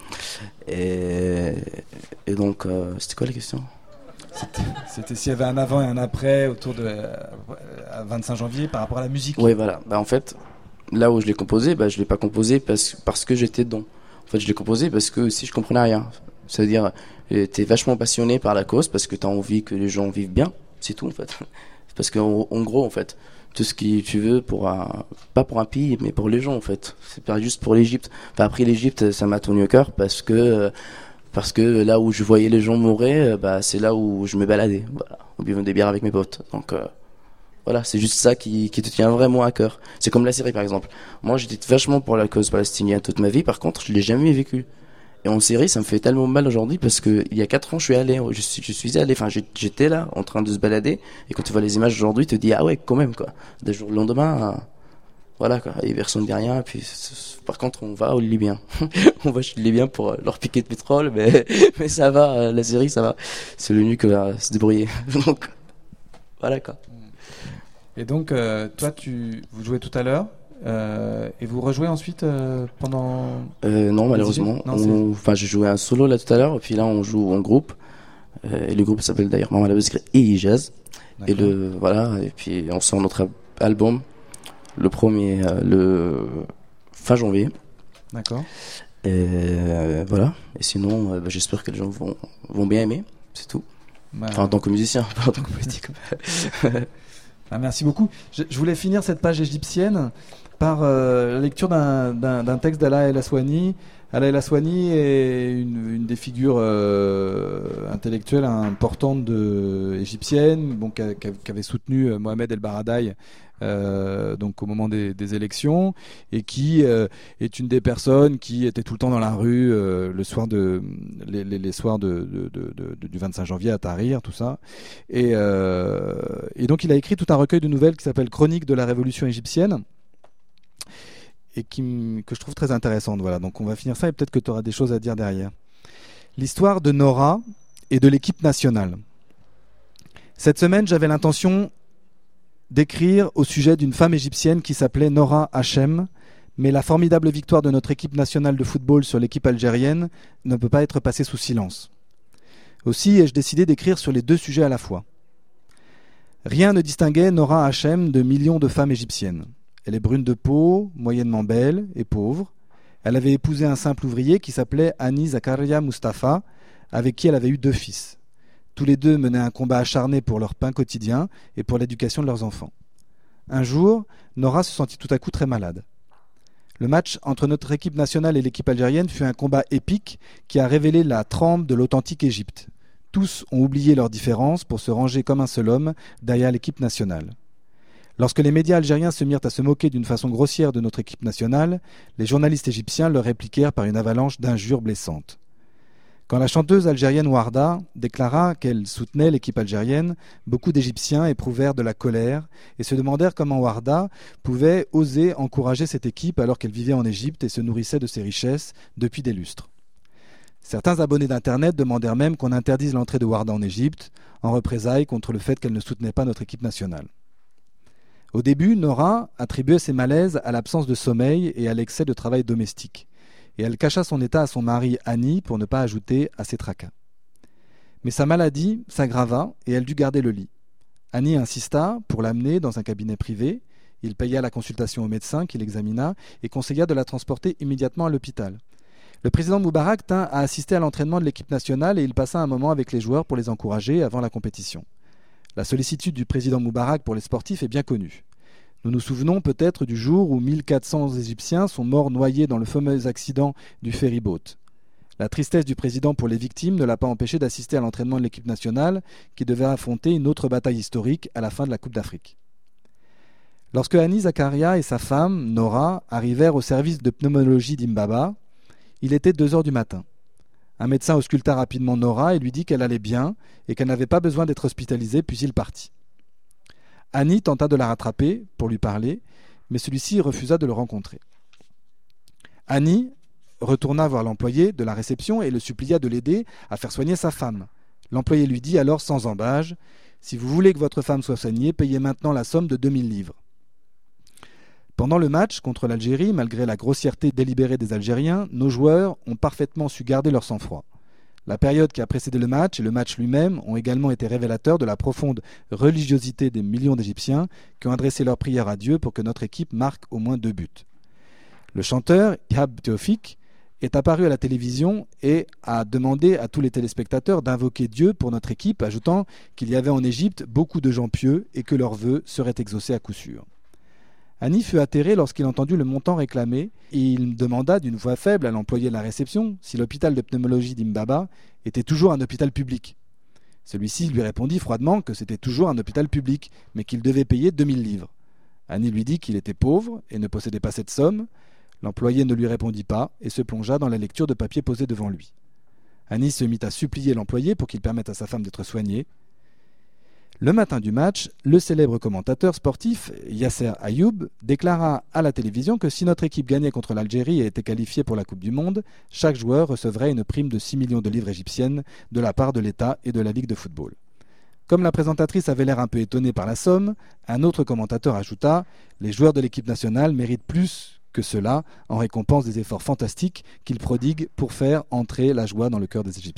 Et, et donc, euh, c'était quoi la question? C'était s'il y avait un avant et un après autour de euh, à vingt-cinq janvier par rapport à la musique. Oui, voilà. Bah, en fait, là où je l'ai composé, bah, je l'ai pas composé parce, parce que j'étais dedans. En fait, je l'ai composé parce que aussi je comprenais rien. C'est-à-dire, euh, t'es vachement passionné par la cause parce que t'as envie que les gens vivent bien. C'est tout, en fait. Parce qu'en en gros, en fait, tout ce que tu veux pour un, pas pour un pays, mais pour les gens, en fait. C'est pas juste pour l'Égypte. Enfin, après l'Égypte, ça m'a tenu au cœur parce que, euh, parce que là où je voyais les gens mourir, euh, bah, c'est là où je me baladais. Voilà. On buvait des bières avec mes potes. Donc, euh, voilà, c'est juste ça qui, qui te tient vraiment à cœur. C'est comme la Syrie, par exemple. Moi, j'étais vachement pour la cause palestinienne toute ma vie. Par contre, je l'ai jamais vécu. Et en Syrie, ça me fait tellement mal aujourd'hui parce que il y a quatre ans, je suis allé, je suis, je suis allé, enfin, j'ai- j'étais là, en train de se balader. Et quand tu vois les images aujourd'hui, tu te dis, ah ouais, quand même, quoi. D'un jour au lendemain, euh, voilà, quoi. Et personne ne dit rien. Et puis, c'est- c'est- par contre, on va aux Libyens. On va chez les Libyens pour euh, leur piquer de pétrole, mais, mais ça va, euh, la Syrie, ça va. C'est le nu que va se débrouiller. Donc, voilà, quoi. Et donc, euh, toi, tu, vous jouez tout à l'heure, euh, et vous rejouez ensuite euh, pendant. Euh, non, malheureusement. Non, On- Enfin, j'ai joué un solo là tout à l'heure, et puis là, on joue en groupe. Euh, et le groupe s'appelle d'ailleurs Maman la Basque et Jazz. Et le, voilà, et puis on sort notre al- album, le premier, euh, le fin janvier. D'accord. Et euh, voilà. Et sinon, euh, bah, j'espère que les gens vont, vont bien aimer, c'est tout. Ouais. Enfin, en tant que musicien, pas en tant que politique. Ah, merci beaucoup. Je, je voulais finir cette page égyptienne par euh, la lecture d'un, d'un, d'un texte d'Alaa El Aswani. Alaa El Aswani est une, une des figures euh, intellectuelles importantes de, égyptiennes, bon, qui, a- qui a- qui avait soutenu euh, Mohamed El Baradei euh, donc au moment des, des élections, et qui euh, est une des personnes qui était tout le temps dans la rue euh, le soir de les, les, les soirs de, de, de, de, du vingt-cinq janvier à Tahrir, tout ça. Et, euh, et donc il a écrit tout un recueil de nouvelles qui s'appelle Chronique de la Révolution égyptienne, et qui, que je trouve très intéressante. Voilà, donc on va finir ça et peut-être que tu auras des choses à dire derrière. L'histoire de Nora et de l'équipe nationale. Cette semaine, j'avais l'intention d'écrire au sujet d'une femme égyptienne qui s'appelait Nora Hachem, mais la formidable victoire de notre équipe nationale de football sur l'équipe algérienne ne peut pas être passée sous silence. Aussi ai-je décidé d'écrire sur les deux sujets à la fois. Rien ne distinguait Nora Hachem de millions de femmes égyptiennes. Elle est brune de peau, moyennement belle et pauvre. Elle avait épousé un simple ouvrier qui s'appelait Hani Zakaria Mustafa, avec qui elle avait eu deux fils. Tous les deux menaient un combat acharné pour leur pain quotidien et pour l'éducation de leurs enfants. Un jour, Nora se sentit tout à coup très malade. Le match entre notre équipe nationale et l'équipe algérienne fut un combat épique qui a révélé la trempe de l'authentique Égypte. Tous ont oublié leurs différences pour se ranger comme un seul homme derrière l'équipe nationale. Lorsque les médias algériens se mirent à se moquer d'une façon grossière de notre équipe nationale, les journalistes égyptiens leur répliquèrent par une avalanche d'injures blessantes. Quand la chanteuse algérienne Warda déclara qu'elle soutenait l'équipe algérienne, beaucoup d'Égyptiens éprouvèrent de la colère et se demandèrent comment Warda pouvait oser encourager cette équipe alors qu'elle vivait en Égypte et se nourrissait de ses richesses depuis des lustres. Certains abonnés d'Internet demandèrent même qu'on interdise l'entrée de Warda en Égypte, en représailles contre le fait qu'elle ne soutenait pas notre équipe nationale. Au début, Nora attribuait ses malaises à l'absence de sommeil et à l'excès de travail domestique. Et elle cacha son état à son mari Hani pour ne pas ajouter à ses tracas. Mais sa maladie s'aggrava et elle dut garder le lit. Hani insista pour l'amener dans un cabinet privé. Il paya la consultation au médecin qui l'examina et conseilla de la transporter immédiatement à l'hôpital. Le président Moubarak tint à assister à l'entraînement de l'équipe nationale et il passa un moment avec les joueurs pour les encourager avant la compétition. La sollicitude du président Moubarak pour les sportifs est bien connue. Nous nous souvenons peut-être du jour où mille quatre cents Égyptiens sont morts noyés dans le fameux accident du ferry-boat. La tristesse du président pour les victimes ne l'a pas empêché d'assister à l'entraînement de l'équipe nationale qui devait affronter une autre bataille historique à la fin de la Coupe d'Afrique. Lorsque Hani Zakaria et sa femme, Nora, arrivèrent au service de pneumologie d'Imbaba, il était deux heures du matin. Un médecin ausculta rapidement Nora et lui dit qu'elle allait bien et qu'elle n'avait pas besoin d'être hospitalisée, puis il partit. Hani tenta de la rattraper pour lui parler, mais celui-ci refusa de le rencontrer. Hani retourna voir l'employé de la réception et le supplia de l'aider à faire soigner sa femme. L'employé lui dit alors sans embâge « Si vous voulez que votre femme soit soignée, payez maintenant la somme de deux mille livres. » Pendant le match contre l'Algérie, malgré la grossièreté délibérée des Algériens, nos joueurs ont parfaitement su garder leur sang-froid. La période qui a précédé le match et le match lui-même ont également été révélateurs de la profonde religiosité des millions d'Égyptiens qui ont adressé leur prière à Dieu pour que notre équipe marque au moins deux buts. Le chanteur Ihab Théophik est apparu à la télévision et a demandé à tous les téléspectateurs d'invoquer Dieu pour notre équipe, ajoutant qu'il y avait en Égypte beaucoup de gens pieux et que leurs vœux seraient exaucés à coup sûr. Hani fut atterré lorsqu'il entendit le montant réclamé et il demanda d'une voix faible à l'employé de la réception si l'hôpital de pneumologie d'Imbaba était toujours un hôpital public. Celui-ci lui répondit froidement que c'était toujours un hôpital public, mais qu'il devait payer deux mille livres. Hani lui dit qu'il était pauvre et ne possédait pas cette somme. L'employé ne lui répondit pas et se plongea dans la lecture de papiers posés devant lui. Hani se mit à supplier l'employé pour qu'il permette à sa femme d'être soignée. Le matin du match, le célèbre commentateur sportif Yasser Ayoub déclara à la télévision que si notre équipe gagnait contre l'Algérie et était qualifiée pour la Coupe du Monde, chaque joueur recevrait une prime de six millions de livres égyptiennes de la part de l'État et de la Ligue de football. Comme la présentatrice avait l'air un peu étonnée par la somme, un autre commentateur ajouta « Les joueurs de l'équipe nationale méritent plus que cela en récompense des efforts fantastiques qu'ils prodiguent pour faire entrer la joie dans le cœur des Égyptiens. »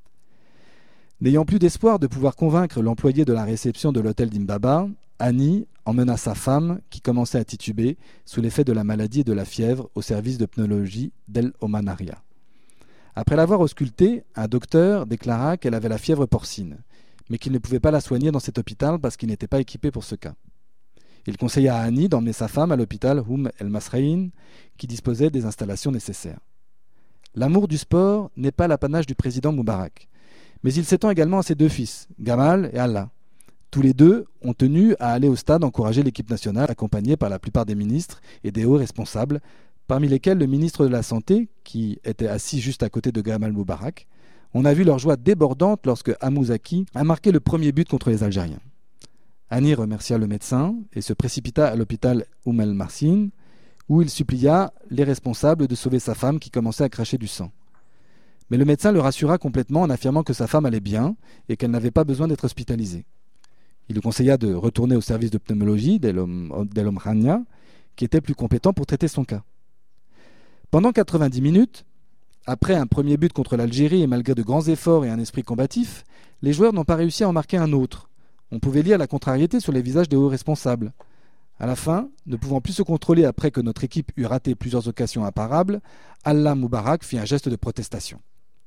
N'ayant plus d'espoir de pouvoir convaincre l'employé de la réception de l'hôtel d'Imbaba, Hani emmena sa femme, qui commençait à tituber, sous l'effet de la maladie et de la fièvre, au service de pneumologie d'El Omanaria. Après l'avoir auscultée, un docteur déclara qu'elle avait la fièvre porcine, mais qu'il ne pouvait pas la soigner dans cet hôpital parce qu'il n'était pas équipé pour ce cas. Il conseilla à Hani d'emmener sa femme à l'hôpital Houm El Masraïn, qui disposait des installations nécessaires. L'amour du sport n'est pas l'apanage du président Moubarak. Mais il s'étend également à ses deux fils, Gamal et Allah. Tous les deux ont tenu à aller au stade encourager l'équipe nationale, accompagnée par la plupart des ministres et des hauts responsables, parmi lesquels le ministre de la Santé, qui était assis juste à côté de Gamal Moubarak. On a vu leur joie débordante lorsque Hamou Zaki a marqué le premier but contre les Algériens. Hani remercia le médecin et se précipita à l'hôpital Oum El Marsin, où il supplia les responsables de sauver sa femme qui commençait à cracher du sang. Mais le médecin le rassura complètement en affirmant que sa femme allait bien et qu'elle n'avait pas besoin d'être hospitalisée. Il lui conseilla de retourner au service de pneumologie d'El Omrania, qui était plus compétent pour traiter son cas. Pendant quatre-vingt-dix minutes, après un premier but contre l'Algérie et malgré de grands efforts et un esprit combatif, les joueurs n'ont pas réussi à en marquer un autre. On pouvait lire la contrariété sur les visages des hauts responsables. À la fin, ne pouvant plus se contrôler après que notre équipe eut raté plusieurs occasions imparables, Allah Moubarak fit un geste de protestation.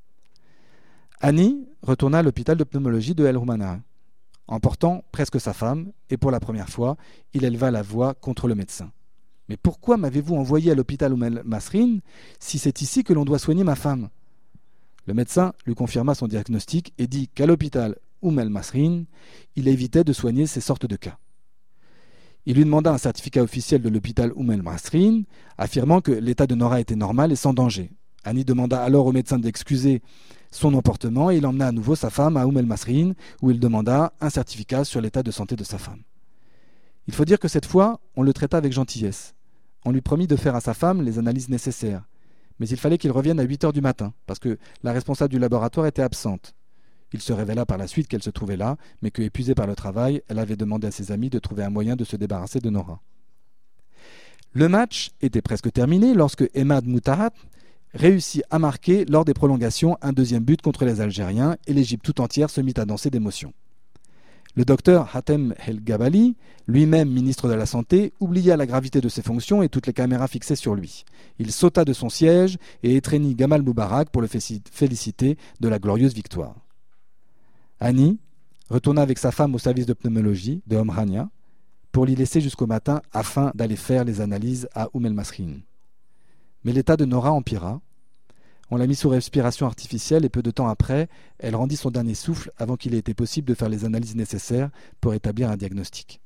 Hani retourna à l'hôpital de pneumologie de El Roumana, emportant presque sa femme, et pour la première fois, il éleva la voix contre le médecin. « Mais pourquoi m'avez-vous envoyé à l'hôpital Oum El Masrin si c'est ici que l'on doit soigner ma femme ?» Le médecin lui confirma son diagnostic et dit qu'à l'hôpital Oum El Masrin, il évitait de soigner ces sortes de cas. Il lui demanda un certificat officiel de l'hôpital Oum El Masrin, affirmant que l'état de Nora était normal et sans danger. Hani demanda alors au médecin d'excuser son emportement et il emmena à nouveau sa femme à Oum El Masrin, où il demanda un certificat sur l'état de santé de sa femme. Il faut dire que cette fois, on le traita avec gentillesse. On lui promit de faire à sa femme les analyses nécessaires. Mais il fallait qu'il revienne à huit heures du matin, parce que la responsable du laboratoire était absente. Il se révéla par la suite qu'elle se trouvait là, mais que, épuisée par le travail, elle avait demandé à ses amis de trouver un moyen de se débarrasser de Nora. Le match était presque terminé lorsque Emad Moutahat réussit à marquer lors des prolongations un deuxième but contre les Algériens et l'Égypte tout entière se mit à danser d'émotion. Le docteur Hatem El Gabali, lui-même ministre de la Santé, oublia la gravité de ses fonctions et toutes les caméras fixées sur lui. Il sauta de son siège et étreignit Gamal Moubarak pour le féliciter de la glorieuse victoire. Hani retourna avec sa femme au service de pneumologie de Omrania pour l'y laisser jusqu'au matin afin d'aller faire les analyses à Oum El Masrin. Mais l'état de Nora empira. On l'a mis sous respiration artificielle et peu de temps après, elle rendit son dernier souffle avant qu'il ait été possible de faire les analyses nécessaires pour établir un diagnostic.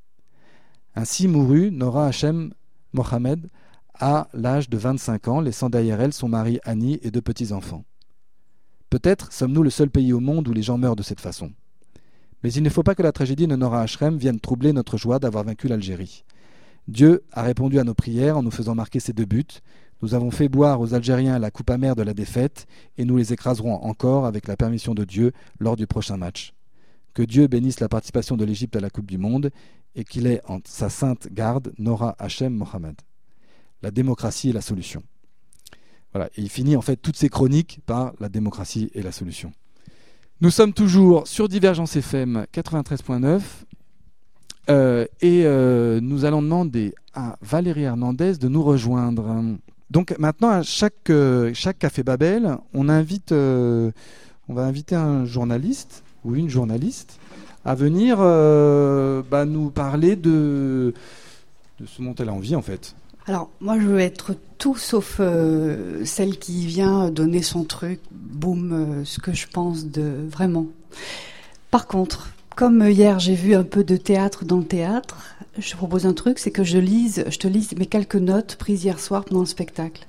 Ainsi mourut Nora Hachem Mohamed à l'âge de vingt-cinq ans, laissant derrière elle son mari Hani et deux petits-enfants. Peut-être sommes-nous le seul pays au monde où les gens meurent de cette façon. Mais il ne faut pas que la tragédie de Nora Hachem vienne troubler notre joie d'avoir vaincu l'Algérie. Dieu a répondu à nos prières en nous faisant marquer ces deux buts. Nous avons fait boire aux Algériens la coupe amère de la défaite et nous les écraserons encore avec la permission de Dieu lors du prochain match. Que Dieu bénisse la participation de l'Égypte à la Coupe du Monde et qu'il ait en sa sainte garde Nora Hachem Mohamed. La démocratie est la solution. Voilà, et il finit en fait toutes ses chroniques par la démocratie est la solution. Nous sommes toujours sur Divergence F M quatre-vingt-treize point neuf euh, et euh, nous allons demander à Valérie Hernandez de nous rejoindre. Donc maintenant, à chaque, euh, chaque Café Babel, on, invite, euh, on va inviter un journaliste ou une journaliste à venir euh, bah, nous parler de, de ce dont elle a envie en fait. Alors, moi, je veux être tout sauf euh, celle qui vient donner son truc, boum, euh, ce que je pense de vraiment. Par contre, comme hier, j'ai vu un peu de théâtre dans le théâtre, je te propose un truc, c'est que je lise, je te lise mes quelques notes prises hier soir pendant le spectacle.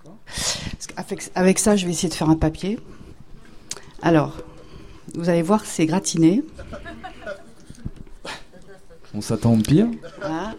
Avec, avec ça, je vais essayer de faire un papier. Alors, vous allez voir, c'est gratiné. On s'attend au pire. Voilà.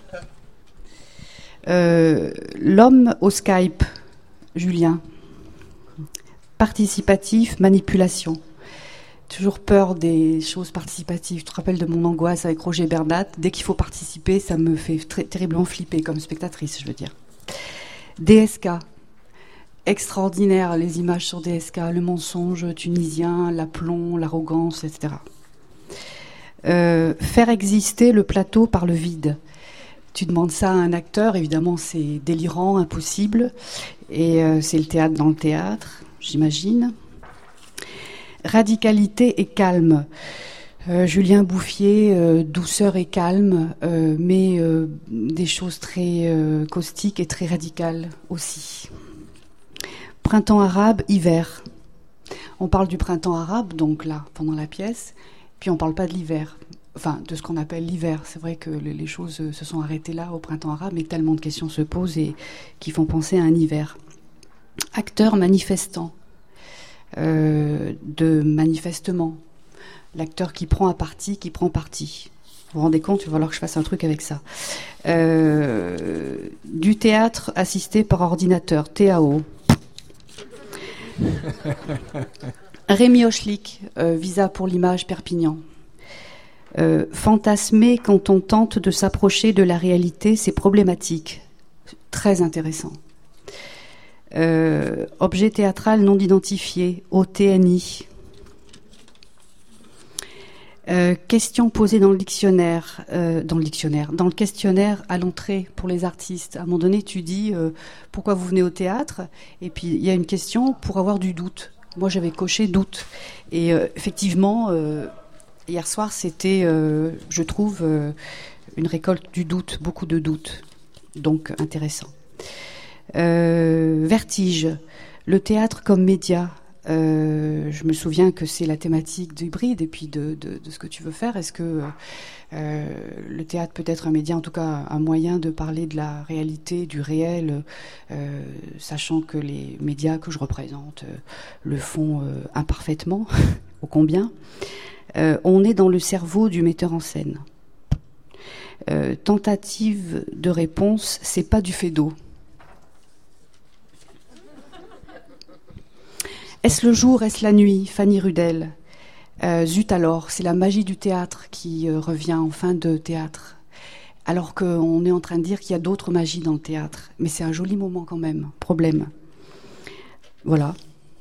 Euh, l'homme au Skype, Julien. Participatif, manipulation. Toujours peur des choses participatives. Je te rappelle de mon angoisse avec Roger Berdat. Dès qu'il faut participer, ça me fait très, terriblement flipper comme spectatrice, je veux dire. D S K. Extraordinaire, les images sur D S K. Le mensonge tunisien, l'aplomb, l'arrogance, et cetera. Euh, faire exister le plateau par le vide. Tu demandes ça à un acteur, évidemment c'est délirant, impossible. Et euh, c'est le théâtre dans le théâtre, j'imagine. Radicalité et calme. Euh, Julien Bouffier, euh, douceur et calme, euh, mais euh, des choses très euh, caustiques et très radicales aussi. Printemps arabe, hiver. On parle du printemps arabe, donc là, pendant la pièce, puis on ne parle pas de l'hiver. enfin, de ce qu'on appelle l'hiver. C'est vrai que les, les choses se sont arrêtées là au printemps arabe, mais tellement de questions se posent et qui font penser à un hiver. Acteur manifestant, euh, de manifestement, l'acteur qui prend à partie, qui prend parti. Vous vous rendez compte, il va falloir que je fasse un truc avec ça. Euh, du théâtre assisté par ordinateur, T A O. Rémi Hochlik, euh, Visa pour l'image, Perpignan. Euh, fantasmer quand on tente de s'approcher de la réalité, c'est problématique. Très intéressant. Euh, objet théâtral non identifié, O T N I. Euh, question posée dans le dictionnaire, euh, dans le dictionnaire, dans le questionnaire à l'entrée pour les artistes. À un moment donné, tu dis euh, pourquoi vous venez au théâtre, et puis il y a une question pour avoir du doute. Moi, j'avais coché doute, et euh, effectivement, euh, hier soir, c'était, euh, je trouve, euh, une récolte du doute, beaucoup de doutes, donc intéressant. Euh, vertige, le théâtre comme média. Euh, je me souviens que c'est la thématique d'Hybride et puis de, de, de ce que tu veux faire. Est-ce que euh, le théâtre peut être un média, en tout cas un moyen de parler de la réalité, du réel, euh, sachant que les médias que je représente euh, le font euh, imparfaitement, ô combien. Euh, on est dans le cerveau du metteur en scène. Euh, tentative de réponse, c'est pas du fait d'eau. Est-ce le jour, est-ce la nuit, Fanny Rudel. Euh, zut alors, c'est la magie du théâtre qui euh, revient en fin de théâtre. Alors qu'on est en train de dire qu'il y a d'autres magies dans le théâtre. Mais c'est un joli moment quand même. Problème. Voilà.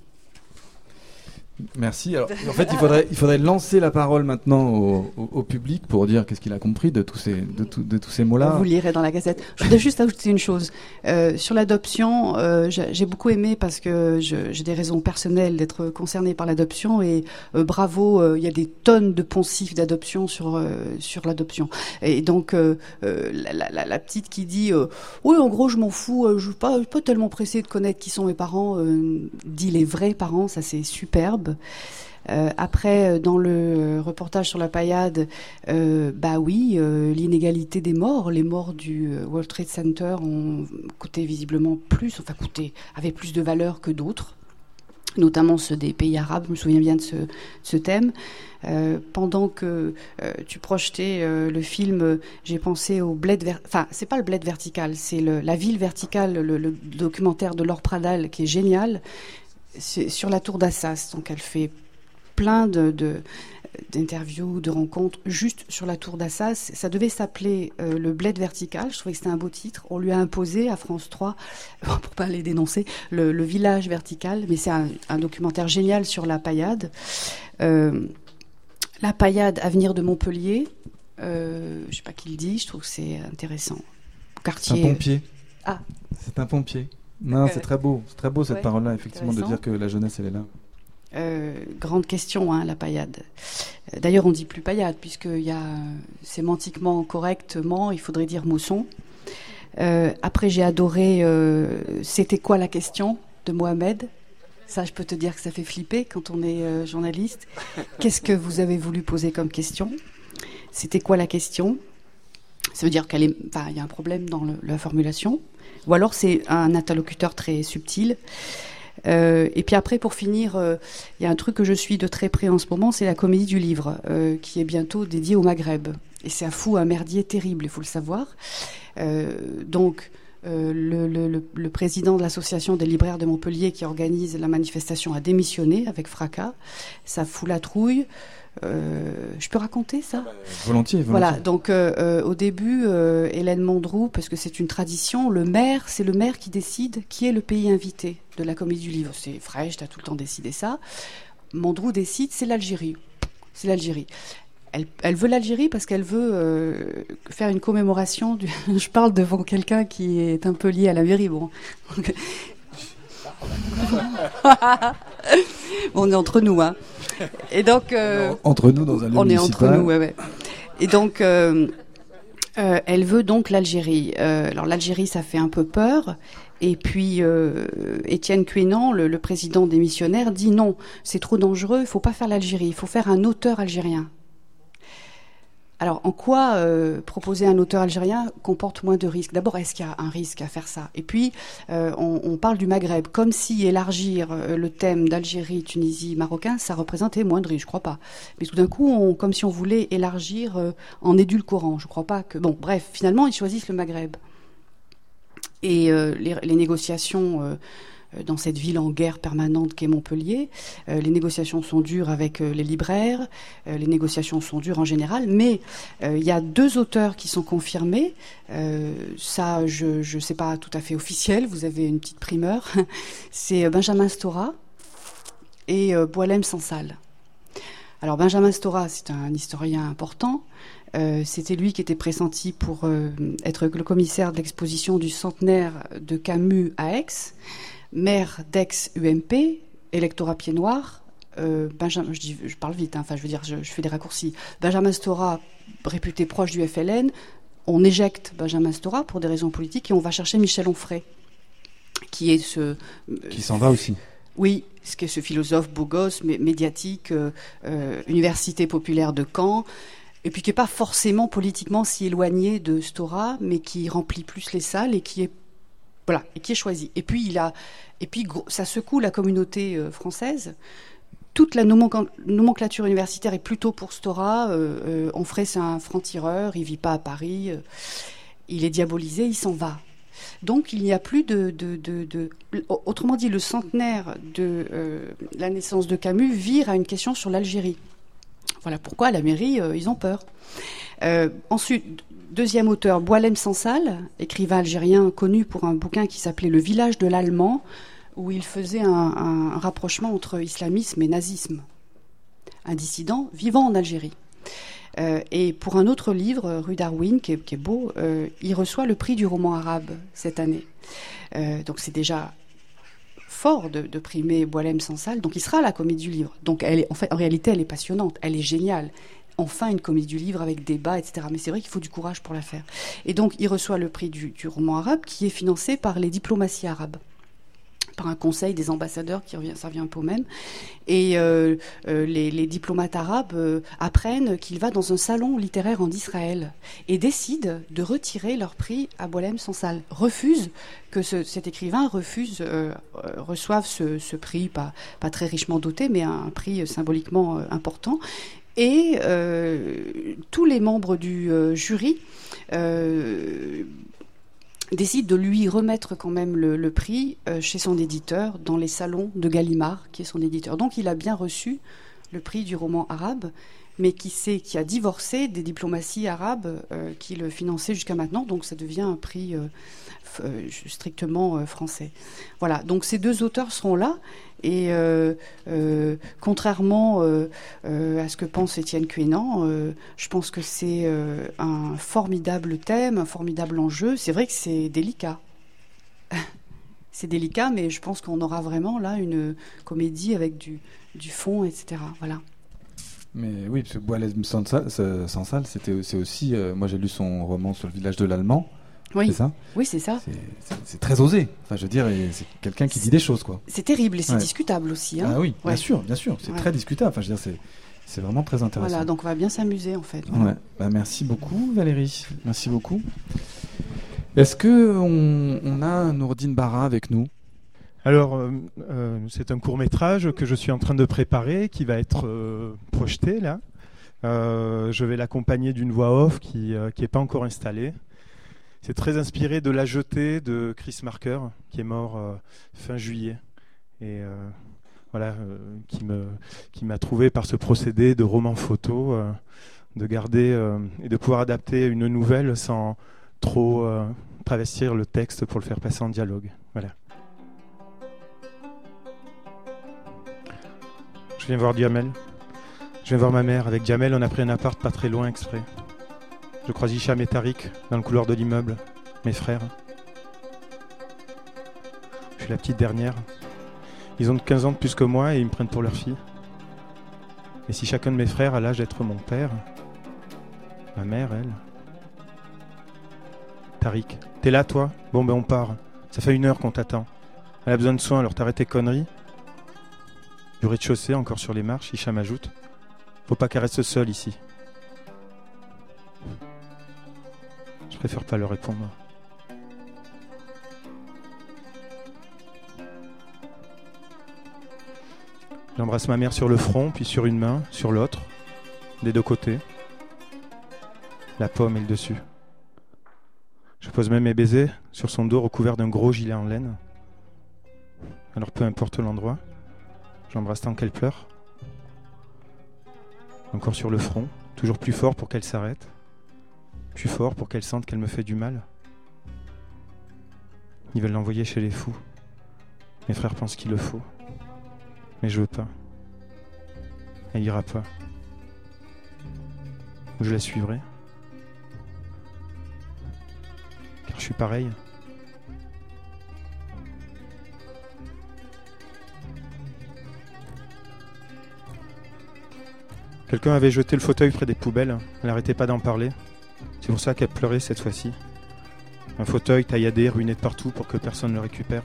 Merci. Alors, en fait, il faudrait, il faudrait lancer la parole maintenant au, au, au public pour dire qu'est-ce qu'il a compris de tous ces, de, tout, de tous ces mots-là. Vous lirez dans la Gazette. Je voudrais juste ajouter une chose. Euh, sur l'adoption, euh, j'ai, j'ai beaucoup aimé parce que je, j'ai des raisons personnelles d'être concernée par l'adoption et euh, bravo, euh, il y a des tonnes de poncifs d'adoption sur, euh, sur l'adoption. Et donc, euh, euh, la, la, la petite qui dit euh, « Oui, en gros, je m'en fous, euh, je ne suis pas, pas tellement pressée de connaître qui sont mes parents euh, », dit les vrais parents, ça c'est superbe. Euh, après, dans le reportage sur la paillade, euh, bah oui, euh, l'inégalité des morts, les morts du World Trade Center ont coûté visiblement plus, enfin coûté, avaient plus de valeur que d'autres, notamment ceux des pays arabes. Je me souviens bien de ce, de ce thème. Euh, pendant que euh, tu projetais euh, le film, j'ai pensé au bled, ver- enfin c'est pas le bled vertical, c'est le, la ville verticale, le, le documentaire de Laure Pradal qui est génial. C'est sur la tour d'Assas, donc elle fait plein de, de, d'interviews, de rencontres juste sur la tour d'Assas. Ça devait s'appeler euh, le bled vertical, je trouvais que c'était un beau titre. On lui a imposé à France trois, pour pas les dénoncer, le, le village vertical, mais c'est un, un documentaire génial sur la paillade. Euh, la paillade Avenir de Montpellier, euh, je sais pas qui le dit, je trouve que c'est intéressant. Quartier... C'est un pompier. Ah. C'est un pompier. Non, euh, c'est très beau, c'est très beau cette ouais, parole-là, effectivement, de dire que la jeunesse, elle est là. Euh, grande question, hein, la paillade. D'ailleurs, on dit plus paillade, puisqu'il y a sémantiquement, correctement, il faudrait dire mousson. Euh, après, j'ai adoré euh, C'était quoi la question de Mohamed. Ça, je peux te dire que ça fait flipper quand on est euh, journaliste. Qu'est-ce que vous avez voulu poser comme question ? C'était quoi la question ? Ça veut dire qu'il est... enfin, y a un problème dans le, la formulation. Ou alors c'est un interlocuteur très subtil. Euh, et puis après, pour finir, il euh, y a un truc que je suis de très près en ce moment, c'est la Comédie du Livre, euh, qui est bientôt dédiée au Maghreb. Et c'est un fou, un merdier terrible, il faut le savoir. Euh, donc, euh, le, le, le, le président de l'association des libraires de Montpellier qui organise la manifestation a démissionné avec fracas. Ça fout la trouille. Euh, je peux raconter ça ? Volontiers, volontiers. Voilà, donc euh, euh, au début, euh, Hélène Mondroux, parce que c'est une tradition, le maire, c'est le maire qui décide qui est le pays invité de la Comédie du Livre. C'est fraîche, t'as tout le temps décidé ça. Mondroux décide, c'est l'Algérie. C'est l'Algérie. Elle, elle veut l'Algérie parce qu'elle veut euh, faire une commémoration. Du... Je parle devant quelqu'un qui est un peu lié à la mairie, bon. On est entre nous, hein. Et donc, euh, entre nous dans un lieu on municipal. est entre nous, ouais, ouais. Et donc, euh, euh, elle veut donc l'Algérie. Euh, alors l'Algérie, ça fait un peu peur. Et puis euh, Étienne Quénan, le, le président des missionnaires, dit non, c'est trop dangereux. Il faut pas faire l'Algérie. Il faut faire un auteur algérien. Alors, en quoi euh, proposer un auteur algérien comporte moins de risques? D'abord, est-ce qu'il y a un risque à faire ça? Et puis, euh, on, on parle du Maghreb, comme si élargir euh, le thème d'Algérie, Tunisie, Marocain, ça représentait moins de risques. Je crois pas. Mais tout d'un coup, on, comme si on voulait élargir euh, en édulcorant. Je crois pas que... Bon, bref, finalement, ils choisissent le Maghreb. Et euh, les, les négociations... Euh, dans cette ville en guerre permanente qu'est Montpellier. Euh, les négociations sont dures avec euh, les libraires, euh, les négociations sont dures en général, mais euh, il y a deux auteurs qui sont confirmés. Euh, ça, je ne sais pas tout à fait officiel, vous avez une petite primeur. C'est Benjamin Stora et euh, Boualem Sansal. Alors Benjamin Stora, c'est un historien important. Euh, c'était lui qui était pressenti pour euh, être le commissaire d'exposition du centenaire de Camus à Aix. Maire d'ex-U M P, électorat pied noir, euh, Benjamin, je, dis, je parle vite, hein, enfin je veux dire, je, je fais des raccourcis. Benjamin Stora, réputé proche du F L N, on éjecte Benjamin Stora pour des raisons politiques et on va chercher Michel Onfray, qui est ce... Euh, qui s'en va aussi. Oui, ce qui est ce philosophe beau gosse, médiatique, euh, euh, université populaire de Caen, et puis qui n'est pas forcément politiquement si éloigné de Stora, mais qui remplit plus les salles et qui est Voilà, et qui est choisi. Et puis, il a, et puis ça secoue la communauté euh, française. Toute la nomenclature universitaire est plutôt pour Stora. Euh, euh, Onfray, c'est un franc-tireur, il vit pas à Paris, euh, il est diabolisé, il s'en va. Donc, il n'y a plus de... de, de, de... Autrement dit, le centenaire de euh, la naissance de Camus vire à une question sur l'Algérie. Voilà pourquoi, à la mairie, euh, ils ont peur. Euh, ensuite... Deuxième auteur, Boualem Sansal, écrivain algérien connu pour un bouquin qui s'appelait Le village de l'Allemand, où il faisait un, un rapprochement entre islamisme et nazisme. Un dissident vivant en Algérie. Euh, et pour un autre livre, Rue Darwin, qui est, qui est beau, euh, il reçoit le prix du roman arabe cette année. Euh, donc c'est déjà fort de, de primer Boualem Sansal. Donc il sera à la Comédie du Livre. Donc elle est, en fait, en réalité, elle est passionnante, elle est géniale. Enfin une comédie du livre avec débat, et cetera. Mais c'est vrai qu'il faut du courage pour la faire. Et donc, il reçoit le prix du, du roman arabe qui est financé par les diplomaties arabes, par un conseil des ambassadeurs, qui revient, ça revient un peu au même. Et euh, euh, les, les diplomates arabes euh, apprennent qu'il va dans un salon littéraire en Israël et décident de retirer leur prix à Boualem Sansal. Refusent que ce, cet écrivain refuse, euh, euh, reçoive ce, ce prix, pas, pas très richement doté, mais un, un prix symboliquement euh, important. Et euh, tous les membres du euh, jury euh, décident de lui remettre quand même le, le prix euh, chez son éditeur, dans les salons de Gallimard, qui est son éditeur. Donc il a bien reçu le prix du roman arabe, mais qui, sait, qui a divorcé des diplomaties arabes euh, qui le finançaient jusqu'à maintenant. Donc ça devient un prix euh, f- euh, strictement euh, français. Voilà, donc ces deux auteurs seront là. Et euh, euh, contrairement euh, euh, à ce que pense Étienne Quénan, euh, je pense que c'est euh, un formidable thème, un formidable enjeu. C'est vrai que c'est délicat. C'est délicat, mais je pense qu'on aura vraiment là une comédie avec du, du fond, et cetera. Voilà. Mais oui, parce que Boualem Sansal, Sansal c'était, c'est aussi... Euh, moi, j'ai lu son roman sur le village de l'Allemand. Oui, c'est ça. Oui, c'est ça. C'est, c'est, c'est très osé. Enfin, je veux dire, c'est quelqu'un qui dit des choses, quoi. C'est terrible et c'est ouais. discutable aussi. Hein. Ah oui, ouais. bien sûr, bien sûr. C'est ouais. très discutable. Enfin, je veux dire, c'est, c'est vraiment très intéressant. Voilà, donc on va bien s'amuser, en fait. Voilà. Ouais. Bah, merci beaucoup, Valérie. Merci beaucoup. Est-ce que on, on a Nourdine Bara avec nous ? Alors, euh, euh, c'est un court-métrage que je suis en train de préparer, qui va être euh, projeté, là. Euh, je vais l'accompagner d'une voix off qui n'est euh, pas encore installée. C'est très inspiré de La Jetée de Chris Marker, qui est mort euh, fin juillet. Et euh, voilà, euh, qui, me, qui m'a trouvé par ce procédé de roman photo, euh, de garder euh, et de pouvoir adapter une nouvelle sans trop euh, travestir le texte pour le faire passer en dialogue. Voilà. Je viens voir Jamel. Je viens voir ma mère. Avec Jamel, on a pris un appart pas très loin exprès. Je croise Hicham et Tariq dans le couloir de l'immeuble, mes frères. Je suis la petite dernière. Ils ont quinze ans de plus que moi et ils me prennent pour leur fille. Et si chacun de mes frères a l'âge d'être mon père, ma mère, elle... Tariq, t'es là toi ? Bon ben on part. Ça fait une heure qu'on t'attend. Elle a besoin de soins, alors t'arrêtes tes conneries. Du rez-de-chaussée, encore sur les marches, Hicham ajoute. Faut pas qu'elle reste seule ici. préfère pas leur répondre. J'embrasse ma mère sur le front, puis sur une main, sur l'autre, des deux côtés. La paume et le dessus. Je pose même mes baisers sur son dos recouvert d'un gros gilet en laine. Alors peu importe l'endroit, j'embrasse tant qu'elle pleure. Encore sur le front, toujours plus fort pour qu'elle s'arrête. Plus fort pour qu'elle sente qu'elle me fait du mal. Ils veulent l'envoyer chez les fous. Mes frères pensent qu'il le faut. Mais je veux pas. Elle ira pas. Je la suivrai. Car je suis pareil. Quelqu'un avait jeté le fauteuil près des poubelles. Elle n'arrêtait pas d'en parler. C'est pour ça qu'elle pleurait cette fois-ci. Un fauteuil tailladé, ruiné de partout pour que personne ne le récupère.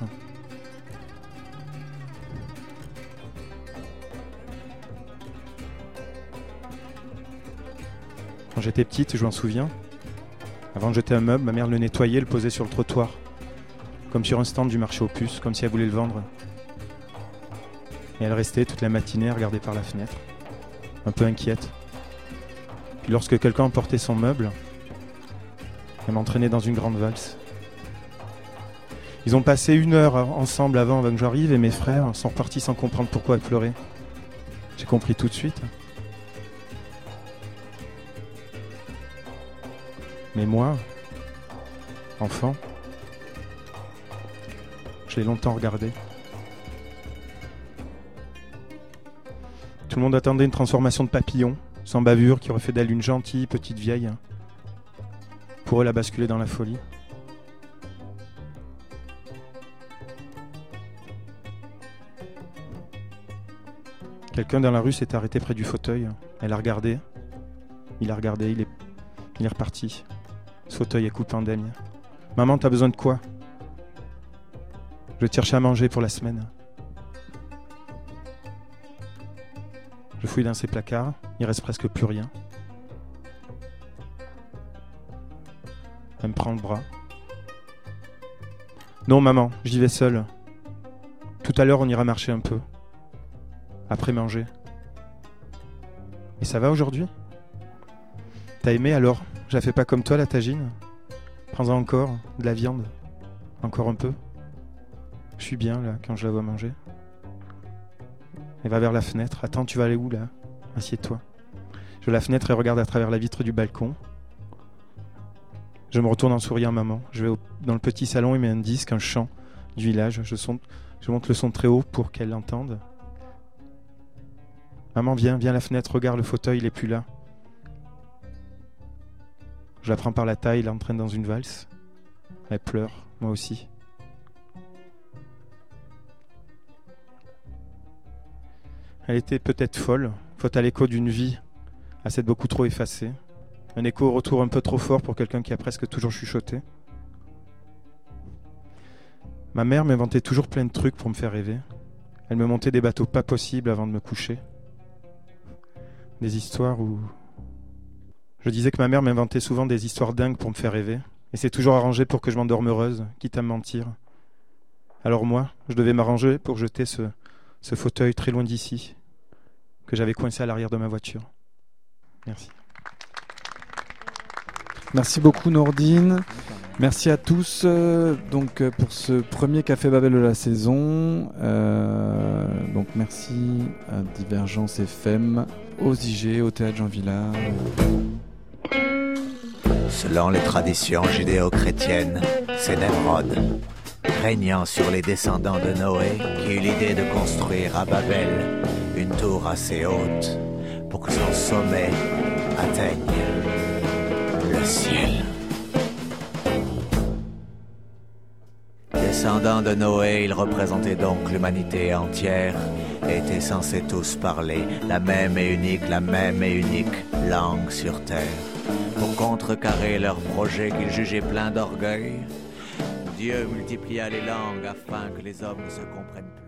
Quand j'étais petite, je m'en souviens, avant de jeter un meuble, ma mère le nettoyait et le posait sur le trottoir, comme sur un stand du marché aux puces, comme si elle voulait le vendre. Et elle restait toute la matinée à regarder par la fenêtre, un peu inquiète. Puis lorsque quelqu'un emportait son meuble, elle m'entraînait dans une grande valse. Ils ont passé une heure ensemble avant, avant que j'arrive, et mes frères sont repartis sans comprendre pourquoi elle pleurait. J'ai compris tout de suite. Mais moi, enfant, je l'ai longtemps regardé. Tout le monde attendait une transformation de papillon, sans bavure, qui aurait fait d'elle une gentille petite vieille. Pour eux, la basculer dans la folie. Quelqu'un dans la rue s'est arrêté près du fauteuil. Elle a regardé. Il a regardé, il est, il est reparti. Ce fauteuil est coupé en daignes. Maman, t'as besoin de quoi? Je vais te chercher à manger pour la semaine. Je fouille dans ses placards, il reste presque plus rien. Elle me prend le bras. Non, maman, j'y vais seule. Tout à l'heure, on ira marcher un peu. Après manger. Et ça va aujourd'hui? T'as aimé alors? Je la fais pas comme toi, la tagine? Prends-en encore, de la viande. Encore un peu. Je suis bien, là, quand je la vois manger. Elle va vers la fenêtre. Attends, tu vas aller où, là? Assieds-toi. Je vais à la fenêtre et regarde à travers la vitre du balcon. Je me retourne en souriant, maman. Je vais au, dans le petit salon, il met un disque, un chant du village. Je, son, je monte le son très haut pour qu'elle l'entende. Maman, viens, viens à la fenêtre, regarde, le fauteuil, il est plus là. Je la prends par la taille, l'entraîne dans une valse. Elle pleure, moi aussi. Elle était peut-être folle, faute à l'écho d'une vie à s'être beaucoup trop effacée. Un écho au retour un peu trop fort pour quelqu'un qui a presque toujours chuchoté. Ma mère m'inventait toujours plein de trucs pour me faire rêver. Elle me montait des bateaux pas possibles avant de me coucher. Des histoires où... Je disais que ma mère m'inventait souvent des histoires dingues pour me faire rêver. Et c'est toujours arrangé pour que je m'endorme heureuse, quitte à me mentir. Alors moi, je devais m'arranger pour jeter ce, ce fauteuil très loin d'ici, que j'avais coincé à l'arrière de ma voiture. Merci. Merci beaucoup Nordine. Merci à tous euh, donc euh, pour ce premier Café Babel de la saison. Euh, donc merci à Divergence F M, aux I G, au Théâtre Jean Villard. Selon les traditions judéo-chrétiennes, c'est Nemrod, régnant sur les descendants de Noé, qui eut l'idée de construire à Babel une tour assez haute pour que son sommet atteigne le ciel. Descendant de Noé, il représentait donc l'humanité entière et étaient censés tous parler la même et unique, la même et unique langue sur terre. Pour contrecarrer leur projet qu'ils jugeaient plein d'orgueil, Dieu multiplia les langues afin que les hommes ne se comprennent plus.